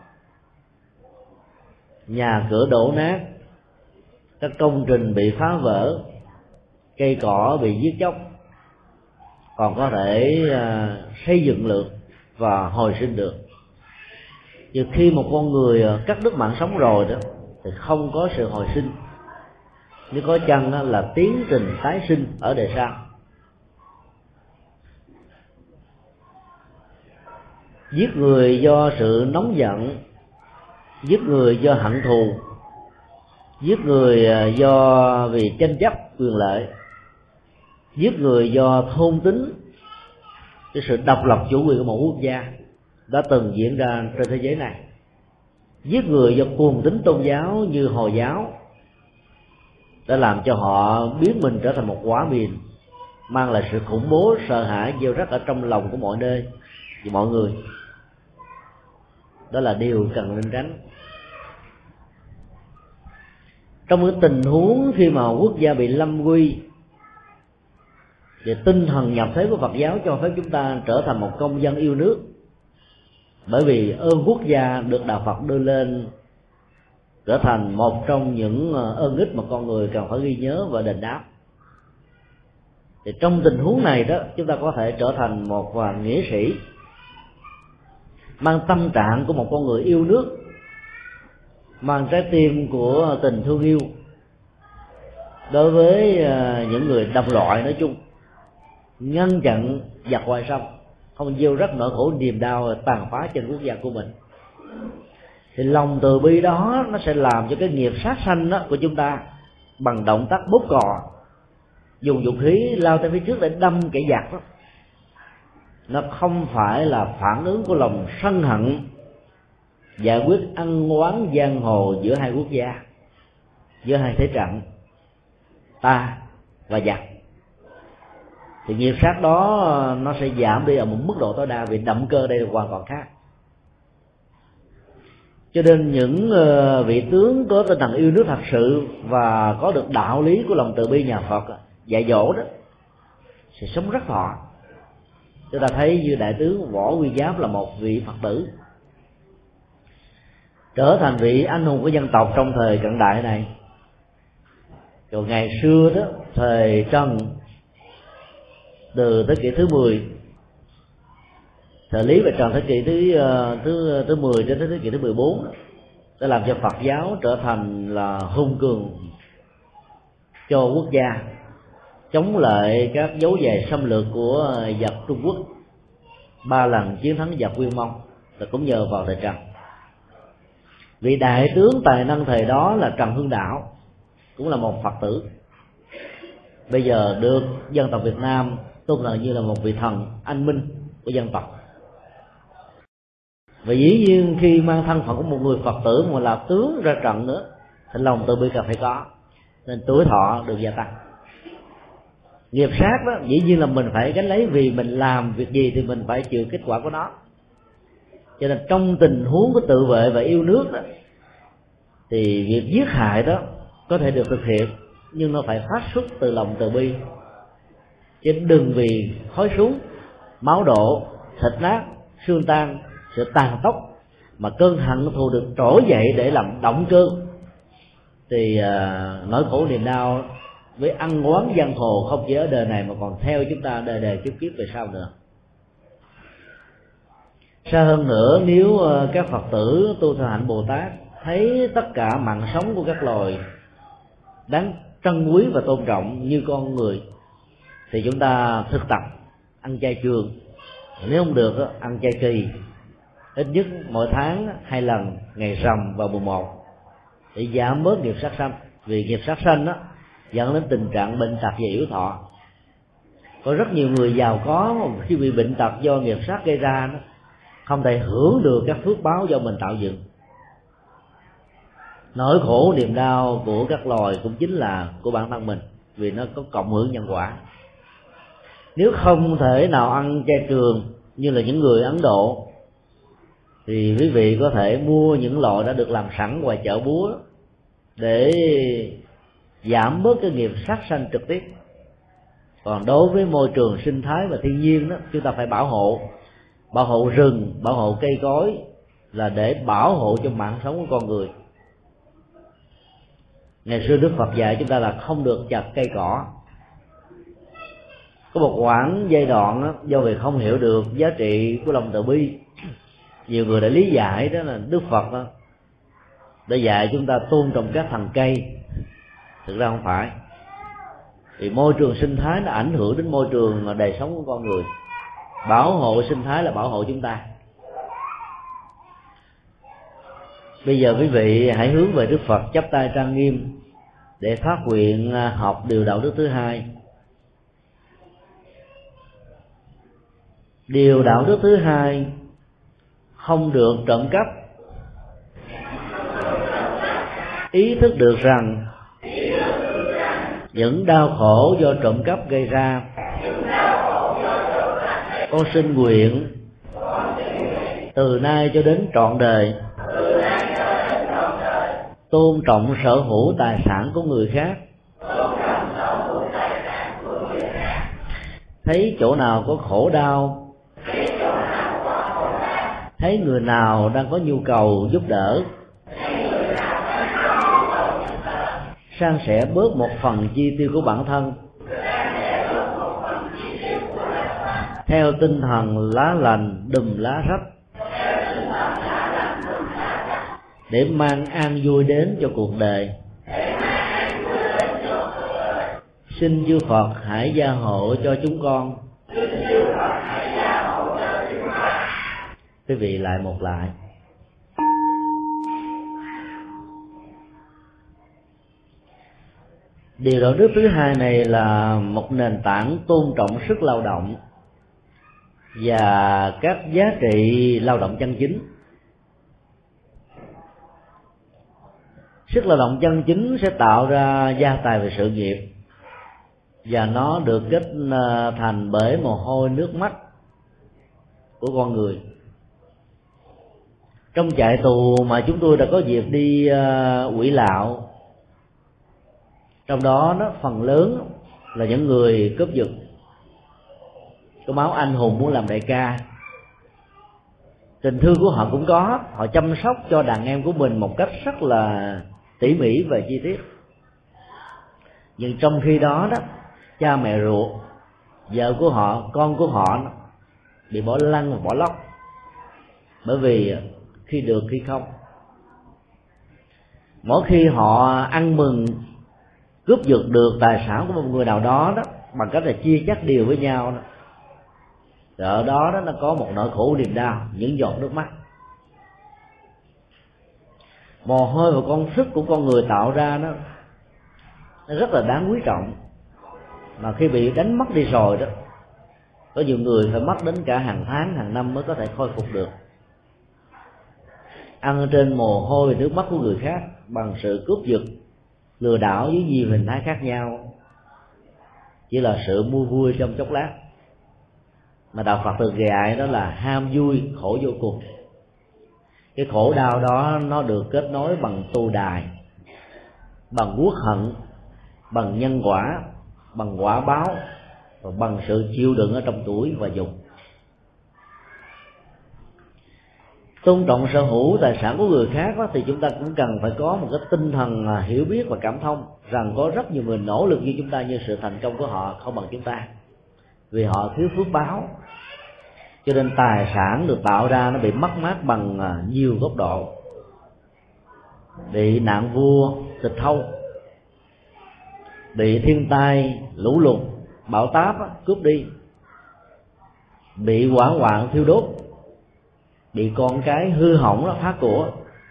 Nhà cửa đổ nát, các công trình bị phá vỡ, cây cỏ bị giết chóc, còn có thể xây dựng được và hồi sinh được. Nhưng khi một con người cắt đứt mạng sống rồi đó thì không có sự hồi sinh, nếu có chăng là tiến trình tái sinh ở đời sau. Giết người do sự nóng giận, giết người do hận thù, giết người do vì tranh chấp quyền lợi, giết người do thôn tính, cái sự độc lập chủ quyền của một quốc gia đã từng diễn ra trên thế giới này. Giết người do cuồng tín tôn giáo như Hồi giáo đã làm cho họ biến mình trở thành một quả mìn, mang lại sự khủng bố, sợ hãi, gieo rắc ở trong lòng của mọi nơi và mọi người. Đó là điều cần nên tránh. Trong cái tình huống khi mà quốc gia bị lâm nguy, thì tinh thần nhập thế của Phật giáo cho phép chúng ta trở thành một công dân yêu nước, bởi vì ơn quốc gia được đạo Phật đưa lên trở thành một trong những ơn ích mà con người cần phải ghi nhớ và đền đáp. Thì trong tình huống này đó, chúng ta có thể trở thành một nghĩa sĩ mang tâm trạng của một con người yêu nước, mang trái tim của tình thương yêu đối với những người đồng loại nói chung, ngăn chặn giặc ngoại xâm, không gieo rắc nỗi khổ niềm đau tàn phá trên quốc gia của mình. Thì lòng từ bi đó nó sẽ làm cho cái nghiệp sát sanh đó của chúng ta bằng động tác bóp cò, dùng vũ khí lao tới phía trước để đâm kẻ giặc đó, nó không phải là phản ứng của lòng sân hận giải quyết ân oán giang hồ giữa hai quốc gia, giữa hai thế trận ta và giặc. Thì nghiệp sát đó nó sẽ giảm đi ở một mức độ tối đa, vì động cơ đây là hoàn toàn khác. Cho nên những vị tướng có tinh thần yêu nước thật sự và có được đạo lý của lòng từ bi nhà Phật dạy dỗ đó sẽ sống rất thọ. Chúng ta thấy như đại tướng Võ Nguyên Giáp là một vị Phật tử, trở thành vị anh hùng của dân tộc trong thời cận đại này. Rồi ngày xưa đó, thời Trần, từ thế kỷ thứ mười, thời Lý và Trần thế kỷ thứ thứ thứ mười đến thế kỷ thứ mười bốn, đã làm cho Phật giáo trở thành là hung cường cho quốc gia, chống lại các dấu giày xâm lược của giặc Trung Quốc, ba lần chiến thắng giặc Nguyên Mông là cũng nhờ vào thời Trần. Vị đại tướng tài năng thời đó là Trần Hưng Đạo, cũng là một Phật tử, bây giờ được dân tộc Việt Nam tôn thờ như là một vị thần anh minh của dân tộc. Và dĩ nhiên khi mang thân phận của một người Phật tử mà là tướng ra trận nữa thì lòng từ bi cần phải có, nên tuổi thọ được gia tăng. Nghiệp sát đó dĩ nhiên là mình phải gánh lấy, vì mình làm việc gì thì mình phải chịu kết quả của nó. Cho nên trong tình huống của tự vệ và yêu nước đó, thì việc giết hại đó có thể được thực hiện, nhưng nó phải phát xuất từ lòng từ bi, chứ đừng vì khói súng, máu đổ, thịt nát, xương tan, sự tàn tốc mà cơn hận thù được trỗi dậy để làm động cơ. Thì uh, nỗi khổ niềm đau với ăn oán giang hồ không chỉ ở đời này mà còn theo chúng ta đời đời kiếp kiếp về sau nữa. Xa hơn nữa, nếu uh, các Phật tử tu theo hạnh Bồ Tát thấy tất cả mạng sống của các loài đáng trân quý và tôn trọng như con người, thì chúng ta thực tập ăn chay trường, nếu không được ăn chay kỳ, ít nhất mỗi tháng hai lần, ngày rằm và mùng một, để giảm bớt nghiệp sát sanh. Vì nghiệp sát sanh đó dẫn đến tình trạng bệnh tật và yếu thọ. Có rất nhiều người giàu có mà khi bị bệnh tật do nghiệp sát gây ra đó, không thể hưởng được các phước báo do mình tạo dựng. Nỗi khổ niềm đau của các loài cũng chính là của bản thân mình, vì nó có cộng hưởng nhân quả. Nếu không thể nào ăn chay trường như là những người Ấn Độ, thì quý vị có thể mua những loại đã được làm sẵn ngoài chợ búa để giảm bớt cái nghiệp sát sanh trực tiếp. Còn đối với môi trường sinh thái và thiên nhiên đó, chúng ta phải bảo hộ, bảo hộ rừng, bảo hộ cây cối, là để bảo hộ cho mạng sống của con người. Ngày xưa Đức Phật dạy chúng ta là không được chặt cây cỏ, Có một khoảng giai đoạn đó, do vì không hiểu được giá trị của lòng từ bi, nhiều người đã lý giải đó là Đức Phật đó, đã dạy chúng ta tôn trọng các thần cây. Thực ra không phải, vì môi trường sinh thái nó ảnh hưởng đến môi trường đời sống của con người. Bảo hộ sinh thái là bảo hộ chúng ta. Bây giờ quý vị hãy hướng về Đức Phật, chắp tay trang nghiêm để phát nguyện học điều đạo đức thứ hai. Điều đạo đức thứ hai: không được trộm cắp. Ý thức được rằng những đau khổ do trộm cắp gây ra, con xin nguyện từ nay cho đến trọn đời tôn trọng sở hữu tài sản của người khác. Thấy chỗ nào có khổ đau, thấy người nào đang có nhu cầu giúp đỡ, san sẻ bớt một phần chi tiêu của bản thân theo tinh thần lá lành đùm lá rách, để mang an vui đến cho cuộc đời. Xin chư Phật hãy gia hộ cho chúng con. Quý vị lại một lại. Điều đạo đức thứ hai này là một nền tảng tôn trọng sức lao động và các giá trị lao động chân chính. Sức lao động chân chính sẽ tạo ra gia tài về sự nghiệp, và nó được kết thành bởi mồ hôi nước mắt của con người. Trong trại tù mà chúng tôi đã có dịp đi uh, quỷ lạo, trong đó nó phần lớn là những người cướp giật, có máu anh hùng muốn làm đại ca. Tình thương của họ cũng có, họ chăm sóc cho đàn em của mình một cách rất là tỉ mỉ và chi tiết. Nhưng trong khi đó đó, cha mẹ ruột, vợ của họ, con của họ bị bỏ lăn và bỏ lóc, bởi vì khi được khi không. Mỗi khi họ ăn mừng cướp giật được tài sản của một người nào đó đó bằng cách là chia chác điều với nhau đó, thì ở đó đó nó có một nỗi khổ niềm đau, những giọt nước mắt. Mồ hôi và công sức của con người tạo ra nó, nó rất là đáng quý trọng, mà khi bị đánh mất đi rồi đó, có nhiều người phải mất đến cả hàng tháng hàng năm mới có thể khôi phục được. Ăn trên mồ hôi nước mắt của người khác bằng sự cướp giật, lừa đảo với nhiều hình thái khác nhau, chỉ là sự mua vui trong chốc lát. Mà đạo Phật thường dạy đó là ham vui khổ vô cùng. Cái khổ đau đó nó được kết nối bằng tu đài, bằng uất hận, bằng nhân quả, bằng quả báo, và bằng sự chịu đựng ở trong tuổi và dục. Tôn trọng sở hữu tài sản của người khác đó, thì chúng ta cũng cần phải có một cái tinh thần hiểu biết và cảm thông rằng có rất nhiều người nỗ lực như chúng ta, nhưng sự thành công của họ không bằng chúng ta, vì họ thiếu phước báo. Cho nên tài sản được tạo ra nó bị mất mát bằng nhiều góc độ: bị nạn vua tịch thâu, bị thiên tai lũ lụt bão táp cướp đi, bị hỏa hoạn thiêu đốt, bị con cái hư hỏng đó phá của,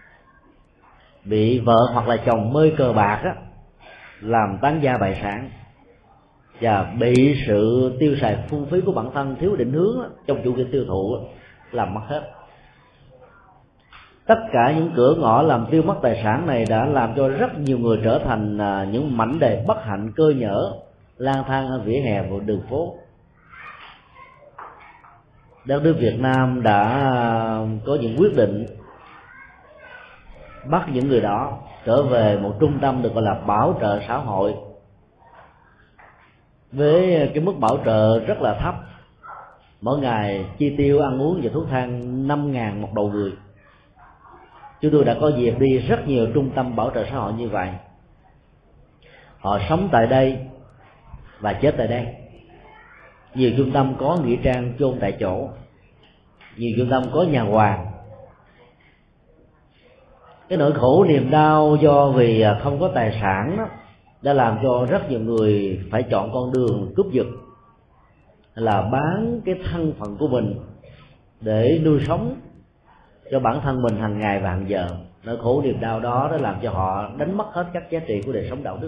bị vợ hoặc là chồng mê cờ bạc á làm tán gia bại sản, và bị sự tiêu xài phung phí của bản thân thiếu định hướng đó, trong chu kỳ tiêu thụ đó, làm mất hết. Tất cả những cửa ngõ làm tiêu mất tài sản này đã làm cho rất nhiều người trở thành những mảnh đề bất hạnh cơ nhỡ, lang thang ở vỉa hè và đường phố. Đất nước Việt Nam đã có những quyết định bắt những người đó trở về một trung tâm được gọi là bảo trợ xã hội, với cái mức bảo trợ rất là thấp, mỗi ngày chi tiêu ăn uống và thuốc thang năm ngàn một đầu người. Chúng tôi đã có dịp đi rất nhiều trung tâm bảo trợ xã hội như vậy. Họ sống tại đây và chết tại đây. Nhiều trung tâm có nghĩa trang chôn tại chỗ, nhiều trung tâm có nhà hoàng. Cái nỗi khổ niềm đau do vì không có tài sản đó, đã làm cho rất nhiều người phải chọn con đường cướp giật, là bán cái thân phận của mình để nuôi sống cho bản thân mình hàng ngày và hàng giờ. Nỗi khổ niềm đau đó đã làm cho họ đánh mất hết các giá trị của đời sống đạo đức.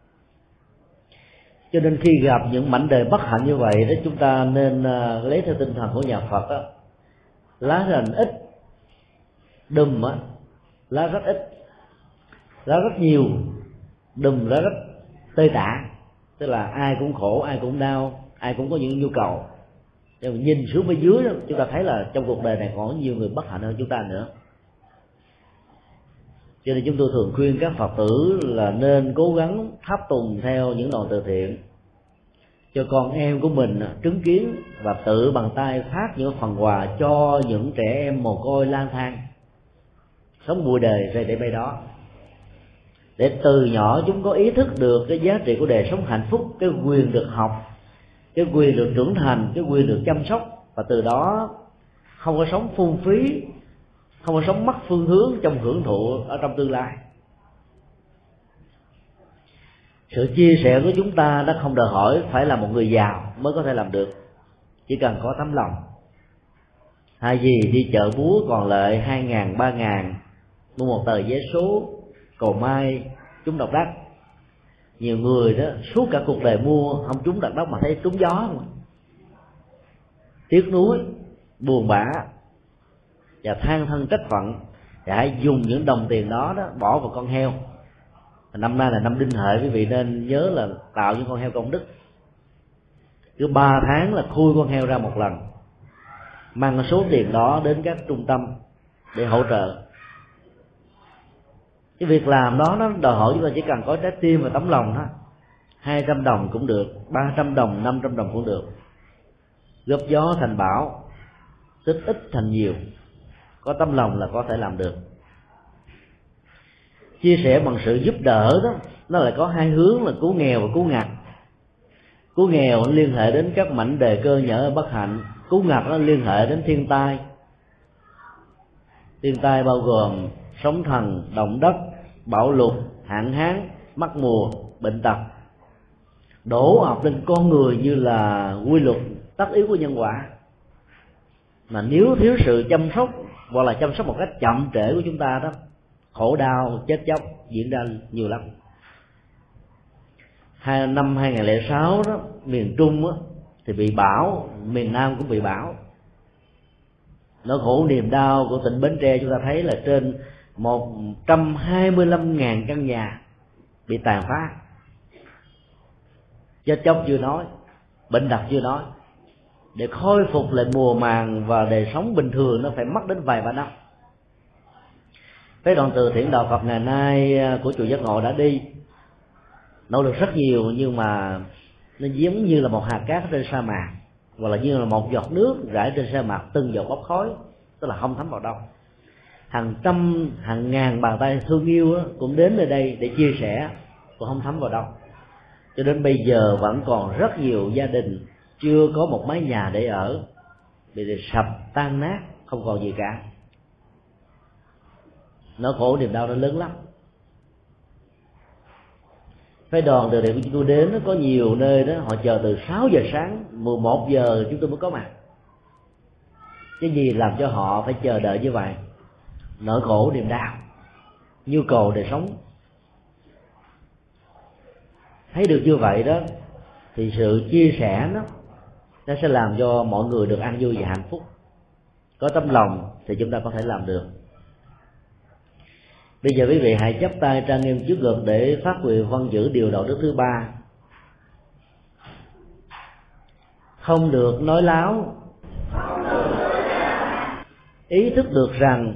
Cho nên khi gặp những mảnh đời bất hạnh như vậy đó, chúng ta nên uh, lấy theo tinh thần của nhà Phật đó, lá rành ít, đùm á, lá rất ít, lá rất nhiều, đùm lá rất tơi tả. Tức là ai cũng khổ, ai cũng đau, ai cũng có những nhu cầu. Nhưng mà nhìn xuống bên dưới đó, chúng ta thấy là trong cuộc đời này còn nhiều người bất hạnh hơn chúng ta nữa. Cho nên chúng tôi thường khuyên các Phật tử là nên cố gắng tháp tùng theo những đoàn từ thiện, cho con em của mình chứng kiến và tự bằng tay phát những phần quà cho những trẻ em mồ côi lang thang sống bụi đời về để bay đó, để từ nhỏ chúng có ý thức được cái giá trị của đời sống hạnh phúc, cái quyền được học, cái quyền được trưởng thành, cái quyền được chăm sóc, và từ đó không có sống phung phí, không có sống mất phương hướng trong hưởng thụ ở trong tương lai. Sự chia sẻ của chúng ta đã không đòi hỏi phải là một người giàu mới có thể làm được, chỉ cần có tấm lòng. Hay gì đi chợ búa còn lại hai ngàn, ba ngàn, mua một tờ vé số cầu may trúng độc đắc. Nhiều người đó suốt cả cuộc đời mua không trúng độc đắc mà thấy trúng gió không, tiếc nuối, buồn bã và than thân trách phận, và hãy dùng những đồng tiền đó đó bỏ vào con heo. Năm nay là năm Đinh Hợi, quý vị nên nhớ là tạo những con heo công đức. Cứ ba tháng là khui con heo ra một lần, mang số tiền đó đến các trung tâm để hỗ trợ. Cái việc làm đó nó đòi hỏi chúng ta chỉ cần có trái tim và tấm lòng thôi. Hai trăm đồng cũng được, ba trăm đồng, năm trăm đồng cũng được. Góp gió thành bão, tích ít thành nhiều, có tấm lòng là có thể làm được. Chia sẻ bằng sự giúp đỡ đó, nó lại có hai hướng là cứu nghèo và cứu ngặt. Cứu nghèo nó liên hệ đến các mảnh đề cơ nhở bất hạnh, cứu ngặt nó liên hệ đến thiên tai. Thiên tai bao gồm sóng thần, động đất, bão lụt, hạn hán, mất mùa, bệnh tật, đổ ập lên con người như là quy luật tất yếu của nhân quả. Mà nếu thiếu sự chăm sóc hoặc là chăm sóc một cách chậm trễ của chúng ta đó, khổ đau, chết chóc diễn ra nhiều lắm. Hai, năm hai nghìn lẻ sáu đó, miền Trung đó, thì bị bão, miền Nam cũng bị bão. Nỗi khổ niềm đau của tỉnh Bến Tre chúng ta thấy là trên một trăm hai mươi lăm nghìn căn nhà bị tàn phá. Chết chóc chưa nói, bệnh tật chưa nói. Để khôi phục lại mùa màng và đời sống bình thường nó phải mất đến vài ba năm. Cái đoàn từ thiện đạo Phật ngày nay của chùa Giác Ngộ đã đi nỗ lực rất nhiều, nhưng mà nó giống như là một hạt cát trên sa mạc, hoặc là như là một giọt nước rải trên sa mạc, từng giọt bốc khói, tức là không thấm vào đâu. Hàng trăm, hàng ngàn bàn tay thương yêu cũng đến nơi đây để chia sẻ, cũng không thấm vào đâu. Cho đến bây giờ vẫn còn rất nhiều gia đình chưa có một mái nhà để ở, bị sập tan nát, không còn gì cả. Nó khổ niềm đau nó lớn lắm. Phái đoàn từ thiện của chúng tôi đến nó có nhiều nơi đó họ chờ từ sáu giờ sáng, mười một giờ chúng tôi mới có mặt. Cái gì làm cho họ phải chờ đợi như vậy? Nỗi khổ niềm đau, nhu cầu đời sống. Thấy được như vậy đó thì sự chia sẻ đó nó sẽ làm cho mọi người được an vui và hạnh phúc. Có tấm lòng thì chúng ta có thể làm được. Bây giờ quý vị hãy chắp tay trang nghiêm trước ngực để phát nguyện văn giữ điều đạo đức thứ ba. Không được nói láo, ý thức được rằng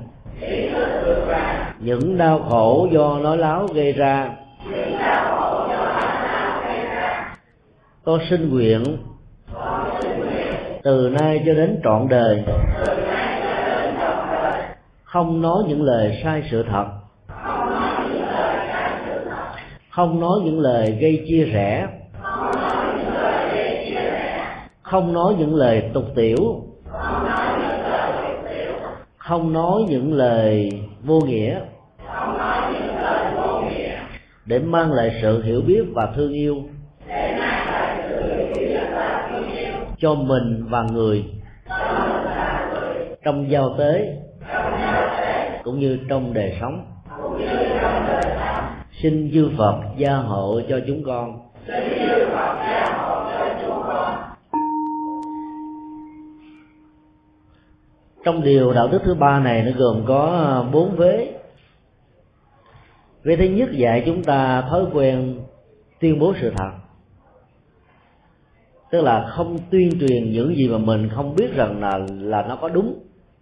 những đau khổ do nói láo gây ra. Tôi xin nguyện từ nay cho đến trọn đời không nói những lời sai sự thật, không nói những lời gây chia rẽ, không nói những lời tục tiểu, không nói những lời vô nghĩa, để mang lại sự hiểu biết và thương yêu cho mình và người trong giao tế cũng như trong đời sống. Xin chư Phật gia hộ cho chúng con. Trong điều đạo đức thứ ba này nó gồm có bốn vế. Vế thứ nhất dạy chúng ta thói quen tuyên bố sự thật, tức là không tuyên truyền những gì mà mình không biết rằng là là nó có đúng.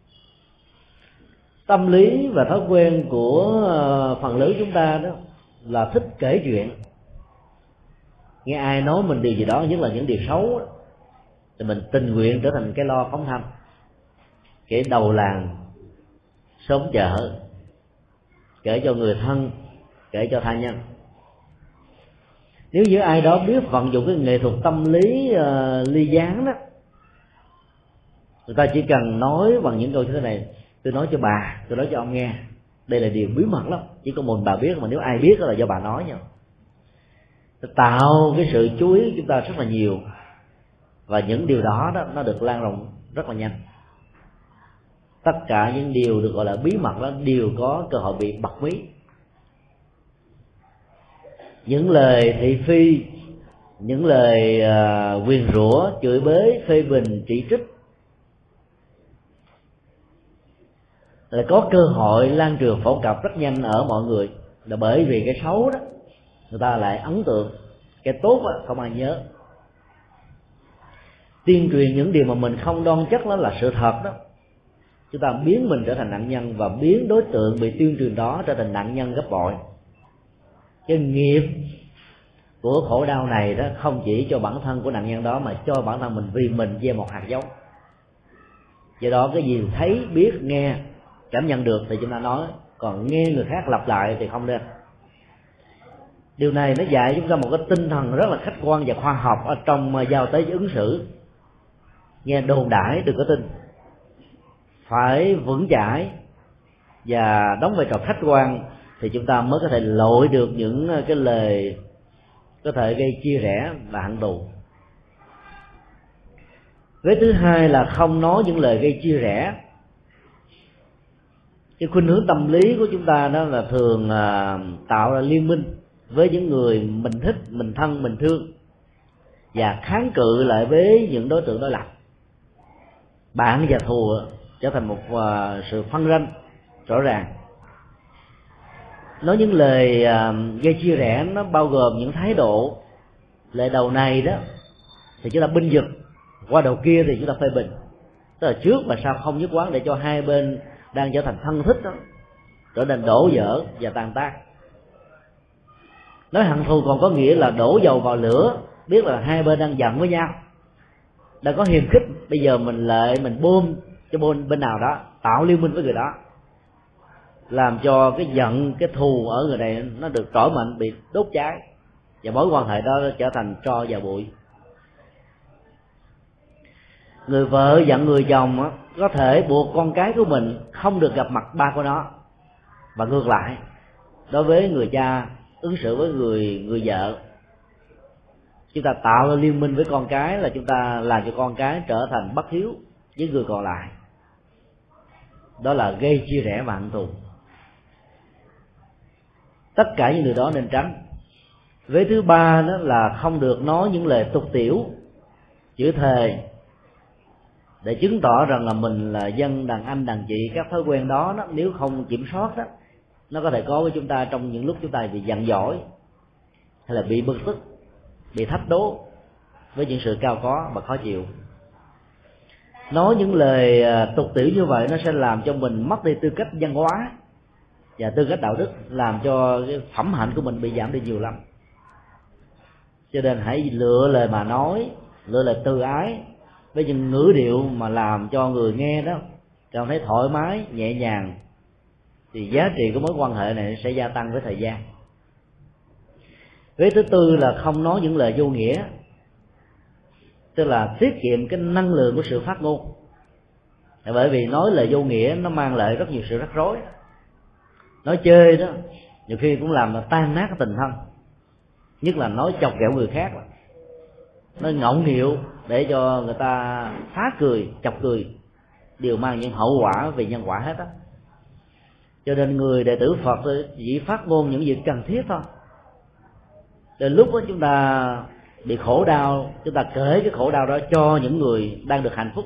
Tâm lý và thói quen của phần lớn chúng ta đó là thích kể chuyện. Nghe ai nói mình điều gì đó, nhất là những điều xấu đó, thì mình tình nguyện trở thành cái lo phóng thanh, kể đầu làng xóm chợ, kể cho người thân, kể cho tha nhân. Nếu như ai đó biết vận dụng cái nghệ thuật tâm lý uh, ly gián đó, người ta chỉ cần nói bằng những câu như thế này: tôi nói cho bà, tôi nói cho ông nghe, đây là điều bí mật lắm, chỉ có một bà biết, mà nếu ai biết đó là do bà nói nha. Tạo cái sự chú ý của chúng ta rất là nhiều, và những điều đó đó nó được lan rộng rất là nhanh. Tất cả những điều được gọi là bí mật đó đều có cơ hội bị bật mí. Những lời thị phi, những lời uh, nguyền rủa, chửi bới, phê bình, chỉ trích là có cơ hội lan truyền phổ cập rất nhanh ở mọi người, là bởi vì cái xấu đó người ta lại ấn tượng, cái tốt đó không ai nhớ. Tuyên truyền những điều mà mình không đoan chắc đó là sự thật đó, chúng ta biến mình trở thành nạn nhân và biến đối tượng bị tuyên truyền đó trở thành nạn nhân gấp bội. Cái nghiệp của khổ đau này đó không chỉ cho bản thân của nạn nhân đó, mà cho bản thân mình, vì mình gieo một hạt giống. Do đó cái gì thấy, biết, nghe, cảm nhận được thì chúng ta nói, còn nghe người khác lặp lại thì không nên. Điều này nó dạy chúng ta một cái tinh thần rất là khách quan và khoa học ở trong giao tế với ứng xử. Nghe đồn đãi đừng có tin, phải vững chãi và đóng vai trò khách quan thì chúng ta mới có thể lội được những cái lời có thể gây chia rẽ và hận thù. Vế thứ hai là không nói những lời gây chia rẽ. Cái khuynh hướng tâm lý của chúng ta đó là thường à, tạo ra liên minh với những người mình thích, mình thân, mình thương, và kháng cự lại với những đối tượng đối lập. Bạn và thù trở thành một uh, sự phân ranh rõ ràng. Nói những lời uh, gây chia rẽ nó bao gồm những thái độ. Lời đầu này đó thì chúng ta binh vực, qua đầu kia thì chúng ta phê bình, tức là trước và sau không nhất quán, để cho hai bên đang trở thành thân thích đó trở nên đổ vỡ và tan tác. Nói hận thù còn có nghĩa là đổ dầu vào lửa, biết là hai bên đang giận với nhau, đang có hiềm khích, bây giờ mình lại mình bơm cho bên bên nào đó, tạo liên minh với người đó, làm cho cái giận, cái thù ở người này nó được trỗi mạnh, bị đốt cháy, và mối quan hệ đó trở thành tro và bụi. Người vợ giận người chồng á, có thể buộc con cái của mình không được gặp mặt ba của nó, và ngược lại, đối với người cha ứng xử với người người vợ. Chúng ta tạo ra liên minh với con cái là chúng ta làm cho con cái trở thành bất hiếu với người còn lại. Đó là gây chia rẽ và hận thù. Tất cả những điều đó nên tránh. Vế thứ ba đó là không được nói những lời tục tiểu, chửi thề, để chứng tỏ rằng là mình là dân đàn anh đàn chị. Các thói quen đó, đó nếu không kiểm soát đó, nó có thể có với chúng ta trong những lúc chúng ta bị giận dỗi, hay là bị bực tức, bị thách đố với những sự cao có và khó chịu. Nói những lời tục tiểu như vậy nó sẽ làm cho mình mất đi tư cách văn hóa và tư cách đạo đức, làm cho cái phẩm hạnh của mình bị giảm đi nhiều lắm. Cho nên hãy lựa lời mà nói, lựa lời từ ái với những ngữ điệu mà làm cho người nghe đó cảm thấy thoải mái, nhẹ nhàng, thì giá trị của mối quan hệ này sẽ gia tăng với thời gian. Vế thứ tư là không nói những lời vô nghĩa, tức là tiết kiệm cái năng lượng của sự phát ngôn. Bởi vì nói lời vô nghĩa nó mang lại rất nhiều sự rắc rối. Nói chơi đó nhiều khi cũng làm là tan nát cái tình thân, nhất là nói chọc ghẹo người khác, nó ngọng nghịu để cho người ta phá cười, chọc cười, đều mang những hậu quả về nhân quả hết á. Cho nên người đệ tử Phật chỉ phát ngôn những việc cần thiết thôi. Đến lúc đó chúng ta bị khổ đau, chúng ta kể cái khổ đau đó cho những người đang được hạnh phúc.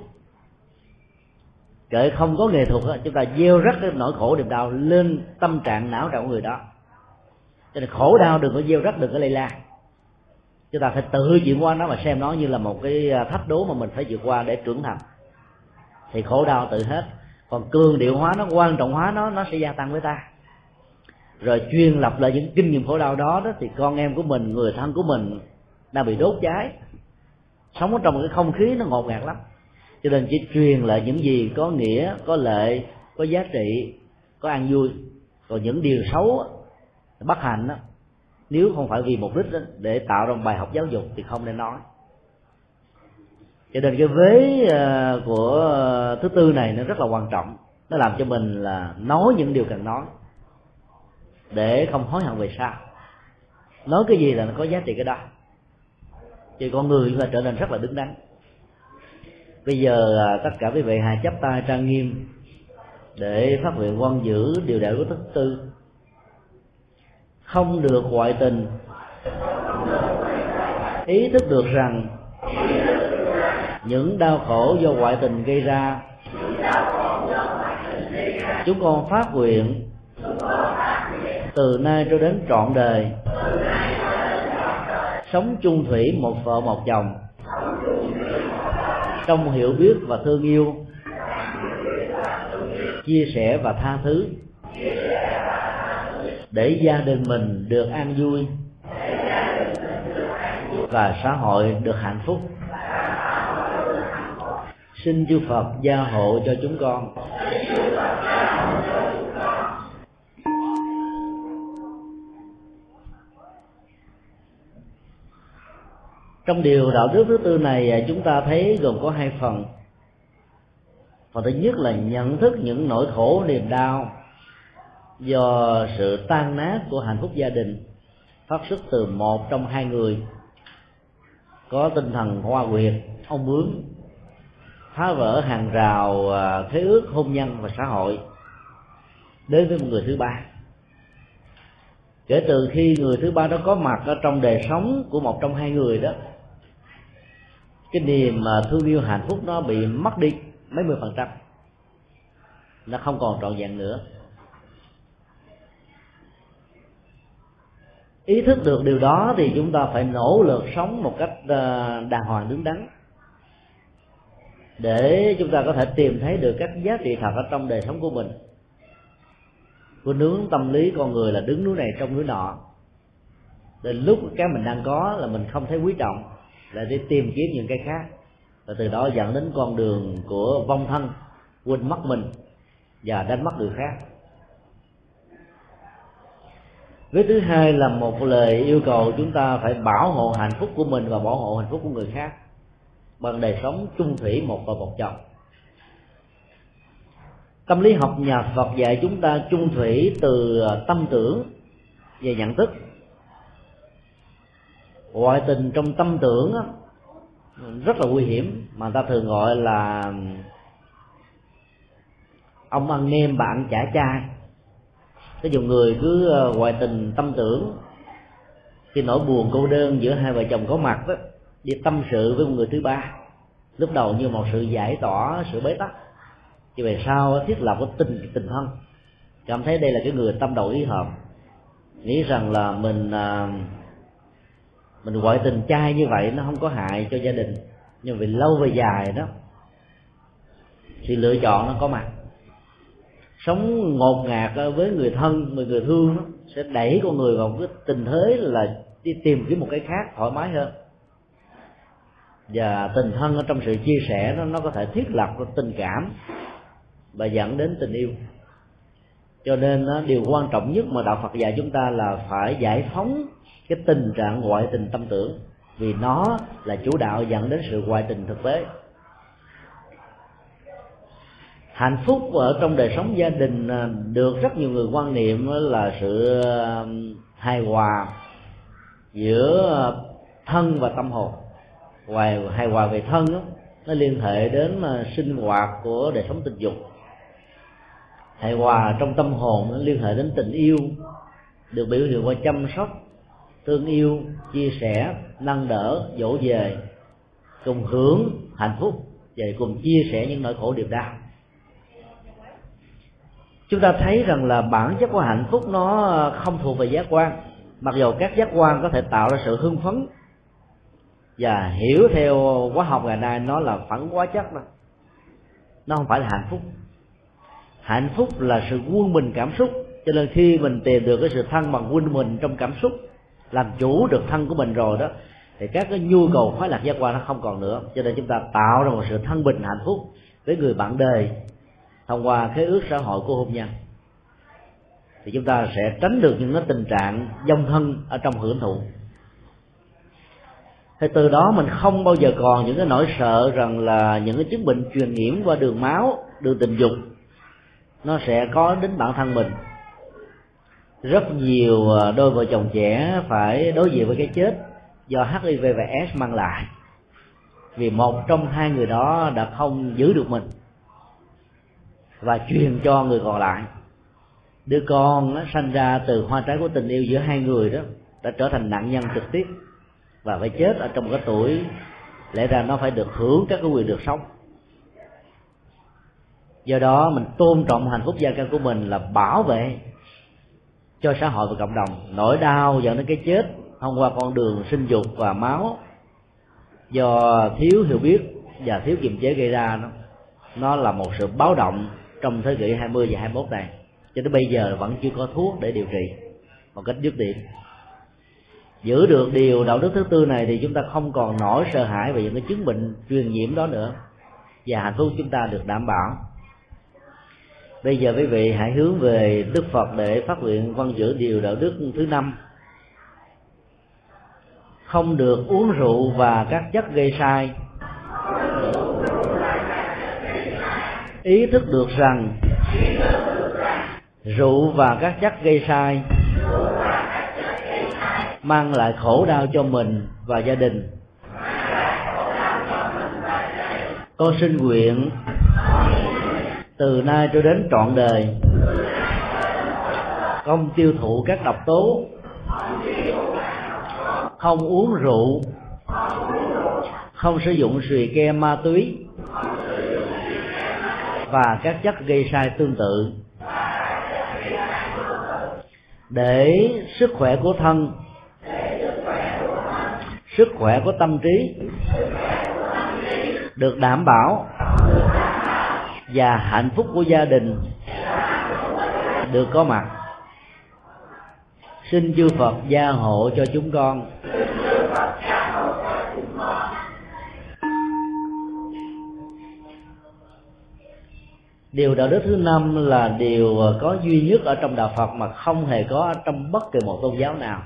Kể không có nghệ thuật đó, chúng ta gieo rắc cái nỗi khổ niềm đau lên tâm trạng não trạng của người đó. Cho nên khổ đau đừng có gieo rắc, đừng có lây lan. Chúng ta phải tự vượt qua nó và xem nó như là một cái thách đố mà mình phải vượt qua để trưởng thành. Thì khổ đau tự hết. Còn cường điệu hóa nó, quan trọng hóa nó, nó sẽ gia tăng với ta. Rồi chuyên lập lại những kinh nghiệm khổ đau đó, đó thì con em của mình, người thân của mình đang bị đốt cháy, sống ở trong một cái không khí nó ngột ngạt lắm. Cho nên chỉ truyền lại những gì có nghĩa, có lợi, có giá trị, có an vui. Còn những điều xấu, bất hạnh đó, nếu không phải vì mục đích đó, để tạo ra một bài học giáo dục thì không nên nói. Cho nên cái vế của thứ tư này nó rất là quan trọng. Nó làm cho mình là nói những điều cần nói để không hối hận về sau. Nói cái gì là nó có giá trị cái đó, thì con người chúng ta trở nên rất là đứng đắn. Bây giờ tất cả quý vị hãy chắp tay trang nghiêm để phát nguyện quan giữ điều đạo của thứ tư. Không được ngoại tình, ý thức được rằng những đau khổ do ngoại tình gây ra, chúng con phát nguyện từ nay cho đến trọn đời sống chung thủy một vợ một chồng, trong hiểu biết và thương yêu, chia sẻ và tha thứ, để gia đình mình được an vui và xã hội được hạnh phúc. Xin chư Phật gia hộ cho chúng con. Trong điều đạo đức thứ tư này, chúng ta thấy gồm có hai phần. Phần thứ nhất là nhận thức những nỗi khổ niềm đau do sự tan nát của hạnh phúc gia đình phát xuất từ một trong hai người có tinh thần hoa quyệt, ông bướm, phá vỡ hàng rào khế ước hôn nhân và xã hội đến với một người thứ ba. Kể từ khi người thứ ba đó có mặt ở trong đời sống của một trong hai người đó, cái niềm thương yêu hạnh phúc nó bị mất đi mấy mươi phần trăm, nó không còn trọn vẹn nữa. Ý thức được điều đó thì chúng ta phải nỗ lực sống một cách đàng hoàng đứng đắn, để chúng ta có thể tìm thấy được các giá trị thật ở trong đời sống của mình. Của nướng tâm lý con người là đứng núi này trong núi nọ, đến lúc cái mình đang có là mình không thấy quý trọng, là để tìm kiếm những cái khác, và từ đó dẫn đến con đường của vong thân, quên mất mình và đánh mất người khác. Vế thứ hai là một lời yêu cầu chúng ta phải bảo hộ hạnh phúc của mình và bảo hộ hạnh phúc của người khác bằng đời sống chung thủy một vợ một chồng. Tâm lý học nhà Phật dạy chúng ta chung thủy từ tâm tưởng về nhận thức. Ngoại tình trong tâm tưởng rất là nguy hiểm, mà người ta thường gọi là ông ăn nem bà ăn chả chai. Cái dòng người cứ ngoại tình tâm tưởng, khi nỗi buồn cô đơn giữa hai vợ chồng có mặt đó, đi tâm sự với một người thứ ba, lúc đầu như một sự giải tỏa sự bế tắc, thì về sau thiết lập cái tình tình thân, cảm thấy đây là cái người tâm đầu ý hợp, nghĩ rằng là mình mình ngoại tình trai như vậy nó không có hại cho gia đình, nhưng vì lâu về dài đó sự lựa chọn nó có mặt. Sống ngột ngạt với người thân, người người thương đó, sẽ đẩy con người vào cái tình thế là đi tìm kiếm một cái khác thoải mái hơn. Và tình thân ở trong sự chia sẻ đó, nó có thể thiết lập tình cảm và dẫn đến tình yêu. Cho nên đó, điều quan trọng nhất mà đạo Phật dạy chúng ta là phải giải phóng cái tình trạng ngoại tình tâm tưởng. vì nó là chủ đạo dẫn đến sự ngoại tình thực tế. Hạnh phúc ở trong đời sống gia đình được rất nhiều người quan niệm là sự hài hòa giữa thân và tâm hồn. Ngoài hài hòa về thân đó, nó liên hệ đến sinh hoạt của đời sống tình dục. Hài hòa trong tâm hồn nó liên hệ đến tình yêu, được biểu hiện qua chăm sóc, thương yêu, chia sẻ, nâng đỡ, dỗ về, cùng hưởng hạnh phúc và cùng chia sẻ những nỗi khổ niềm đau. Chúng ta thấy rằng là bản chất của hạnh phúc nó không thuộc về giác quan, mặc dù các giác quan có thể tạo ra sự hưng phấn, và hiểu theo hóa học ngày nay nó là phản hóa chất đó. Nó không phải là hạnh phúc. Hạnh phúc là sự quân bình cảm xúc, cho nên khi mình tìm được cái sự thăng bằng quân bình trong cảm xúc, làm chủ được thân của mình rồi đó, thì các cái nhu cầu khoái lạc giác quan nó không còn nữa. Cho nên chúng ta tạo ra một sự thăng bình hạnh phúc với người bạn đời thông qua khế ước xã hội của hôn nhân, thì chúng ta sẽ tránh được những cái tình trạng dông thân ở trong hưởng thụ. Thì từ đó mình không bao giờ còn những cái nỗi sợ rằng là những cái chứng bệnh truyền nhiễm qua đường máu, đường tình dục nó sẽ có đến bản thân mình. Rất nhiều đôi vợ chồng trẻ phải đối diện với cái chết do hát i vê và AIDS mang lại, vì một trong hai người đó đã không giữ được mình và truyền cho người còn lại. Đứa con nó sanh ra từ hoa trái của tình yêu giữa hai người đó đã trở thành nạn nhân trực tiếp và phải chết ở trong cái tuổi lẽ ra nó phải được hưởng các cái quyền được sống. Do đó mình tôn trọng hạnh phúc gia căn của mình là bảo vệ cho xã hội và cộng đồng. Nỗi đau dẫn đến cái chết thông qua con đường sinh dục và máu do thiếu hiểu biết và thiếu kiềm chế gây ra, nó nó là một sự báo động trong thế kỷ hai mươi và hai mươi mốt này. Cho đến bây giờ vẫn chưa có thuốc để điều trị một cách dứt điểm. Giữ được điều đạo đức thứ tư này thì chúng ta không còn nỗi sợ hãi về những cái chứng bệnh truyền nhiễm đó nữa, và hạnh phúc chúng ta được đảm bảo. Bây giờ quý vị hãy hướng về Đức Phật để phát nguyện văn giữ điều đạo đức thứ năm: không được uống rượu và các chất gây sai. Ý thức được rằng rượu và các chất gây sai mang lại khổ đau cho mình và gia đình. Con xin nguyện từ nay cho đến trọn đời không tiêu thụ các độc tố, không uống rượu, không sử dụng xì ke ma túy và các chất gây sai tương tự, để sức khỏe của thân, sức khỏe của tâm trí được đảm bảo và hạnh phúc của gia đình được có mặt. Xin chư Phật gia hộ cho chúng con. Điều đạo đức thứ năm là điều có duy nhất ở trong đạo Phật mà không hề có ở trong bất kỳ một tôn giáo nào.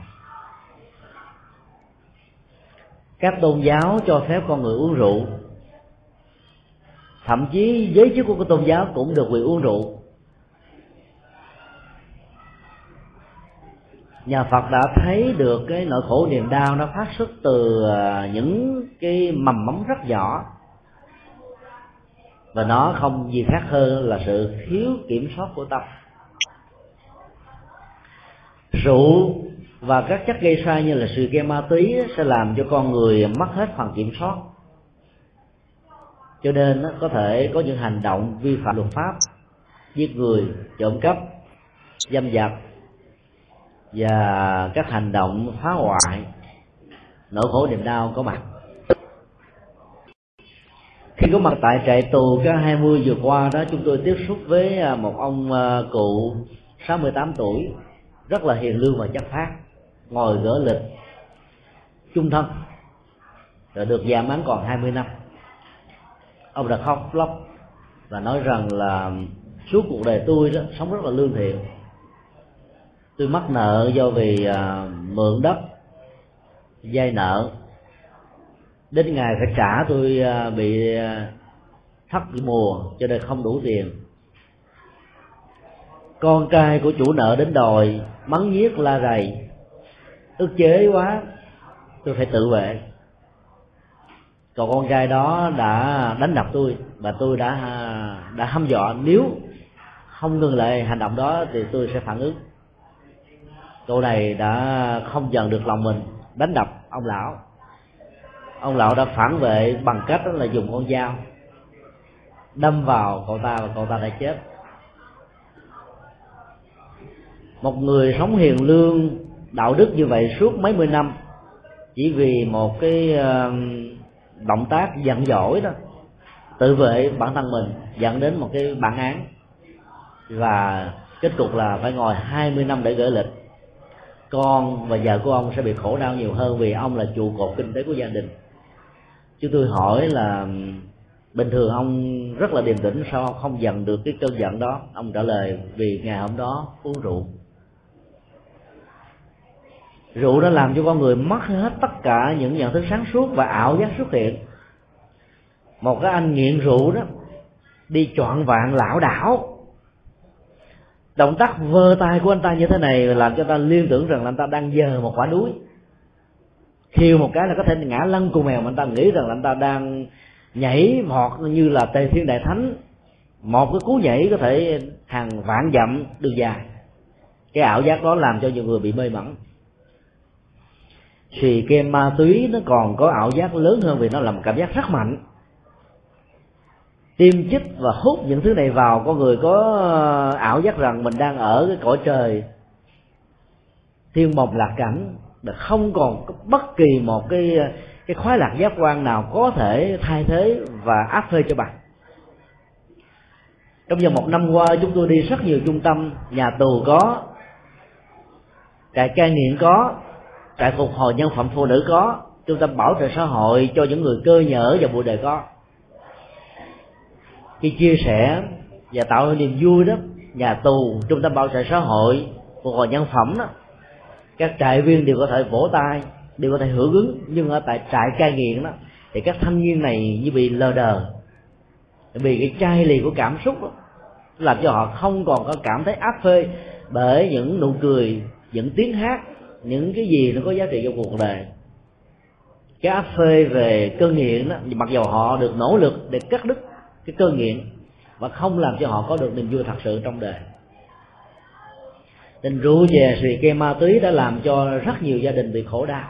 Các tôn giáo cho phép con người uống rượu, thậm chí giới chức của cái tôn giáo cũng được quyền uống rượu. Nhà Phật đã thấy được cái nỗi khổ niềm đau nó phát xuất từ những cái mầm móng rất nhỏ, và nó không gì khác hơn là sự thiếu kiểm soát của tâm. Rượu và các chất gây sai như là xì ke ma túy sẽ làm cho con người mất hết phần kiểm soát, cho nên có thể có những hành động vi phạm luật pháp, giết người, trộm cắp, dâm dật và các hành động phá hoại. Nỗi khổ niềm đau có mặt. Khi có mặt tại trại tù K hai mươi vừa qua đó, chúng tôi tiếp xúc với một ông cụ sáu mươi tám tuổi, rất là hiền lương và chất phác, ngồi gỡ lịch chung thân, rồi được giảm án còn hai mươi năm. Ông đã khóc lóc và nói rằng là suốt cuộc đời tôi đó sống rất là lương thiện. Tôi mắc nợ do vì uh, mượn đất, vay nợ, đến ngày phải trả tôi bị thất mùa cho nên không đủ tiền. Con trai của chủ nợ đến đòi, mắng nhiếc la rầy, ức chế quá, tôi phải tự vệ. Còn con trai đó đã đánh đập tôi và tôi đã đã hăm dọa nếu không ngừng lại hành động đó thì tôi sẽ phản ứng. Câu này đã không dần được lòng mình, đánh đập ông lão. Ông lão đã phản vệ bằng cách đó là dùng con dao đâm vào cậu ta và cậu ta đã chết. Một người sống hiền lương đạo đức như vậy suốt mấy mươi năm chỉ vì một cái động tác giận dỗi đó, tự vệ bản thân mình, dẫn đến một cái bản án và kết cục là phải ngồi hai mươi năm để gửi lịch. Con và vợ của ông sẽ bị khổ đau nhiều hơn vì ông là trụ cột kinh tế của gia đình. Chứ tôi hỏi là bình thường ông rất là điềm tĩnh, sao ông không dằn được cái cơn giận đó? Ông trả lời vì ngày hôm đó uống rượu. Rượu đã làm cho con người mất hết tất cả những nhận thức sáng suốt và ảo giác xuất hiện. Một cái anh nghiện rượu đó đi choạng vạng lảo đảo, động tác vơ tay của anh ta như thế này làm cho ta liên tưởng rằng là anh ta đang dờ một quả núi. Khiêu một cái là có thể ngã lăn cù mèo, mà anh ta nghĩ rằng là anh ta đang nhảy vọt như là Tề Thiên Đại Thánh. Một cái cú nhảy có thể hàng vạn dặm đường dài. Cái ảo giác đó làm cho nhiều người bị mê mẩn. Xì ke ma túy nó còn có ảo giác lớn hơn vì nó là một cảm giác rất mạnh. Tiêm chích và hút những thứ này vào, con người có ảo giác rằng mình đang ở cái cõi trời thiên bồng lạc cảnh, và không còn có bất kỳ một cái cái khoái lạc giác quan nào có thể thay thế và áp phê cho bạn. Trong vòng một năm qua, chúng tôi đi rất nhiều trung tâm, nhà tù có, trại cai nghiện có, trại phục hồi nhân phẩm phụ nữ có, trung tâm bảo trợ xã hội cho những người cơ nhở và bụi đời có. Khi chia sẻ và tạo niềm vui đó, nhà tù, trung tâm bảo trợ xã hội, phục hồi nhân phẩm đó, các trại viên đều có thể vỗ tay, đều có thể hưởng ứng. Nhưng ở tại trại cai nghiện đó thì các thanh niên này như bị lờ đờ, vì cái chai lì của cảm xúc đó, làm cho họ không còn có cảm thấy áp phê bởi những nụ cười, những tiếng hát, những cái gì nó có giá trị trong cuộc đời. Cái áp phê về cơn nghiện đó, mặc dù họ được nỗ lực để cắt đứt cái cơn nghiện và không làm cho họ có được niềm vui thật sự trong đời. Tình rượu chè xì ke ma túy đã làm cho rất nhiều gia đình bị khổ đau.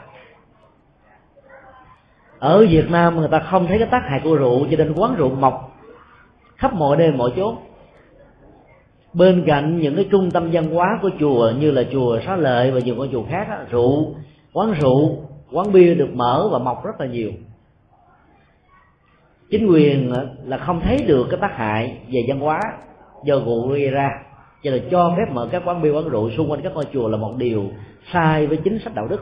Ở Việt Nam người ta không thấy cái tác hại của rượu, cho nên quán rượu mọc khắp mọi nơi mọi chốn. Bên cạnh những cái trung tâm văn hóa của chùa như là chùa Xá Lợi và nhiều con chùa khác đó, rượu, quán rượu, quán bia được mở và mọc rất là nhiều. Chính quyền là không thấy được cái tác hại về văn hóa do rượu gây ra, cho nên cho phép mở các quán bia quán rượu xung quanh các ngôi chùa là một điều sai với chính sách đạo đức.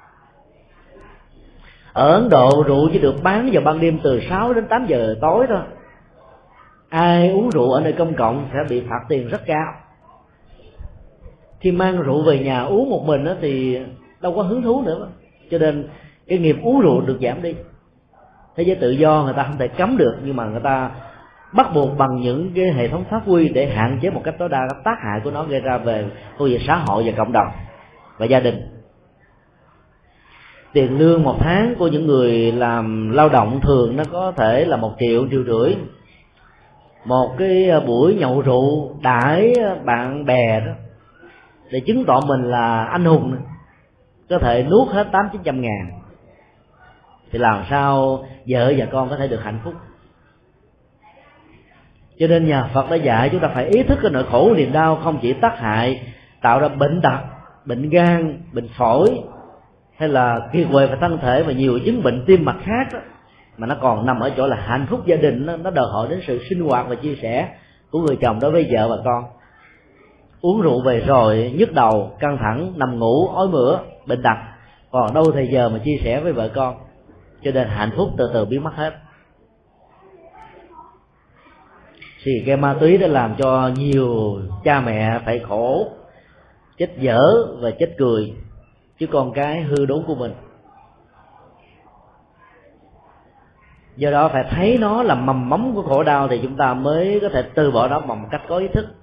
Ở Ấn Độ, rượu chỉ được bán vào ban đêm từ sáu đến tám giờ tối thôi. Ai uống rượu ở nơi công cộng sẽ bị phạt tiền rất cao. Khi mang rượu về nhà uống một mình đó thì đâu có hứng thú nữa, cho nên cái nghiệp uống rượu được giảm đi. Thế giới tự do người ta không thể cấm được, nhưng mà người ta bắt buộc bằng những cái hệ thống pháp quy để hạn chế một cách tối đa các tác hại của nó gây ra về khu vực xã hội và cộng đồng và gia đình. Tiền lương một tháng của những người làm lao động thường nó có thể là một triệu, triệu rưỡi. Một cái buổi nhậu rượu đãi bạn bè đó để chứng tỏ mình là anh hùng có thể nuốt hết tám chín trăm ngàn, thì làm sao vợ và con có thể được hạnh phúc? Cho nên nhà Phật đã dạy chúng ta phải ý thức cái nỗi khổ niềm đau không chỉ tác hại tạo ra bệnh tật, bệnh gan, bệnh phổi hay là kiệt quệ về thân thể và nhiều chứng bệnh tim mạch khác đó, mà nó còn nằm ở chỗ là hạnh phúc gia đình nó, nó đòi hỏi đến sự sinh hoạt và chia sẻ của người chồng đối với vợ và con. Uống rượu về rồi nhức đầu, căng thẳng, nằm ngủ, ói mửa, bệnh tật, còn đâu thời giờ mà chia sẻ với vợ con, cho nên hạnh phúc từ từ biến mất hết. Xì ke ma túy đã làm cho nhiều cha mẹ phải khổ, chết dở và chết cười chứ con cái hư đốn của mình. Do đó phải thấy nó là mầm móng của khổ đau thì chúng ta mới có thể từ bỏ nó bằng một cách có ý thức.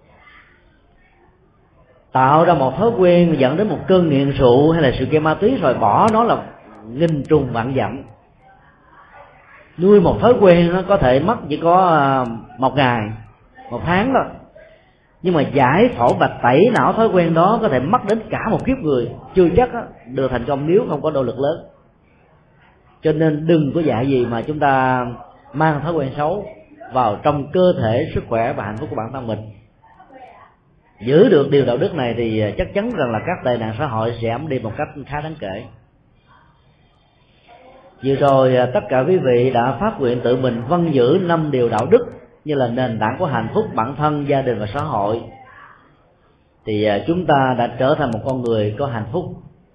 Tạo ra một thói quen dẫn đến một cơn nghiện rượu hay là sự game ma túy rồi bỏ nó là nghìn trùng vạn dặm. Nuôi một thói quen nó có thể mất chỉ có một ngày, một tháng thôi, nhưng mà giải phẫu và tẩy não thói quen đó có thể mất đến cả một kiếp người, chưa chắc được thành công nếu không có nỗ lực lớn. Cho nên đừng có dạy gì mà chúng ta mang thói quen xấu vào trong cơ thể, sức khỏe và hạnh phúc của bản thân mình. Giữ được điều đạo đức này thì chắc chắn rằng là các tệ nạn xã hội sẽ giảm đi một cách khá đáng kể. Vừa rồi tất cả quý vị đã phát nguyện tự mình vâng giữ năm điều đạo đức như là nền tảng của hạnh phúc bản thân, gia đình và xã hội, thì chúng ta đã trở thành một con người có hạnh phúc.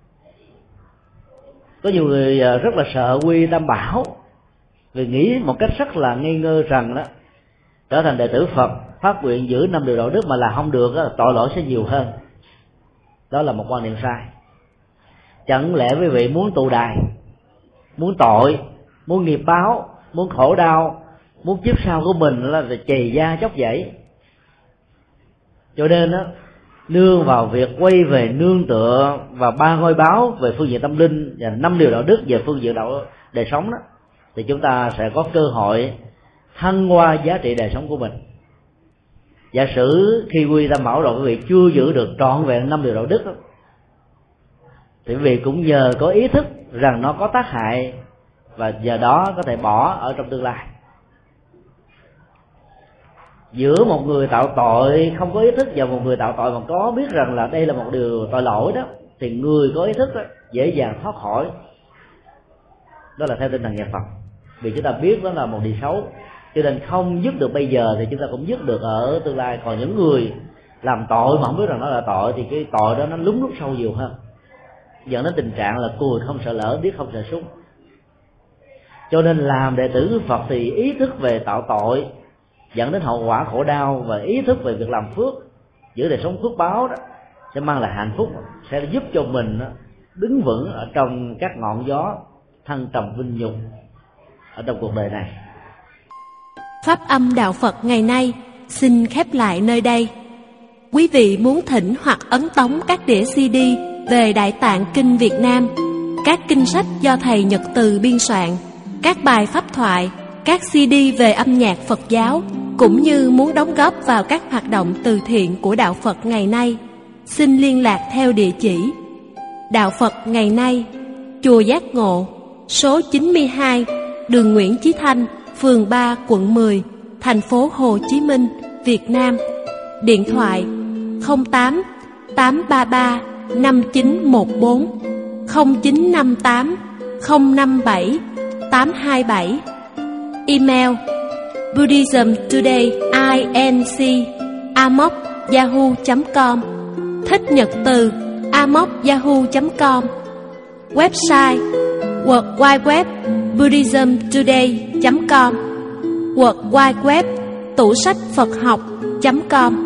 Có nhiều người rất là sợ quy tam bảo, vì nghĩ một cách rất là ngây ngơ rằng đó trở thành đệ tử Phật phát nguyện giữ năm điều đạo đức mà là không được đó, tội lỗi sẽ nhiều hơn. Đó là một quan niệm sai. Chẳng lẽ quý vị muốn tù đài, muốn tội, muốn nghiệp báo, muốn khổ đau, muốn kiếp sau của mình là chì da chóc dãy? Cho nên đó, nương vào việc quay về nương tựa vào ba ngôi báo về phương diện tâm linh và năm điều đạo đức về phương diện đạo đời sống đó, thì chúng ta sẽ có cơ hội thăng hoa giá trị đời sống của mình. Giả sử khi quy tam bảo rồi quý vị chưa giữ được trọn vẹn năm điều đạo đức đó, thì quý vị cũng nhờ có ý thức rằng nó có tác hại và giờ đó có thể bỏ ở trong tương lai. Giữa một người tạo tội không có ý thức và một người tạo tội mà có biết rằng là đây là một điều tội lỗi đó, thì người có ý thức đó dễ dàng thoát khỏi. Đó là theo tinh thần nhà Phật. Vì chúng ta biết đó là một điều xấu, cho nên không dứt được bây giờ thì chúng ta cũng dứt được ở tương lai. Còn những người làm tội mà không biết rằng nó là tội thì cái tội đó nó lún lút sâu nhiều hơn, dẫn đến tình trạng là cùi không sợ lỡ, điếc không sợ súng. Cho nên làm đệ tử Phật thì ý thức về tạo tội dẫn đến hậu quả khổ đau, và ý thức về việc làm phước, giữ đời sống phước báo đó sẽ mang lại hạnh phúc, sẽ giúp cho mình đứng vững ở trong các ngọn gió thăng trầm vinh nhục ở trong cuộc đời này. Pháp âm Đạo Phật ngày nay xin khép lại nơi đây. Quý vị muốn thỉnh hoặc ấn tống các đĩa xê đê về Đại Tạng Kinh Việt Nam, các kinh sách do thầy Nhật Từ biên soạn, các bài pháp thoại, các xê đê về âm nhạc Phật giáo, cũng như muốn đóng góp vào các hoạt động từ thiện của Đạo Phật ngày nay, xin liên lạc theo địa chỉ Đạo Phật ngày nay, Chùa Giác Ngộ, số chín mươi hai, đường Nguyễn Chí Thanh, phường ba, quận mười, thành phố Hồ Chí Minh, Việt Nam. Điện thoại không tám tám ba ba năm chín một bốn, không chín năm tám không năm bảy tám hai bảy. Email buddhismtodayinc a m o c yahoo chấm com, thích nhật từ a m o c yahoo chấm com. Website world wide web buddhismtoday chấm com, world wide web tủ sách Phật học chấm com.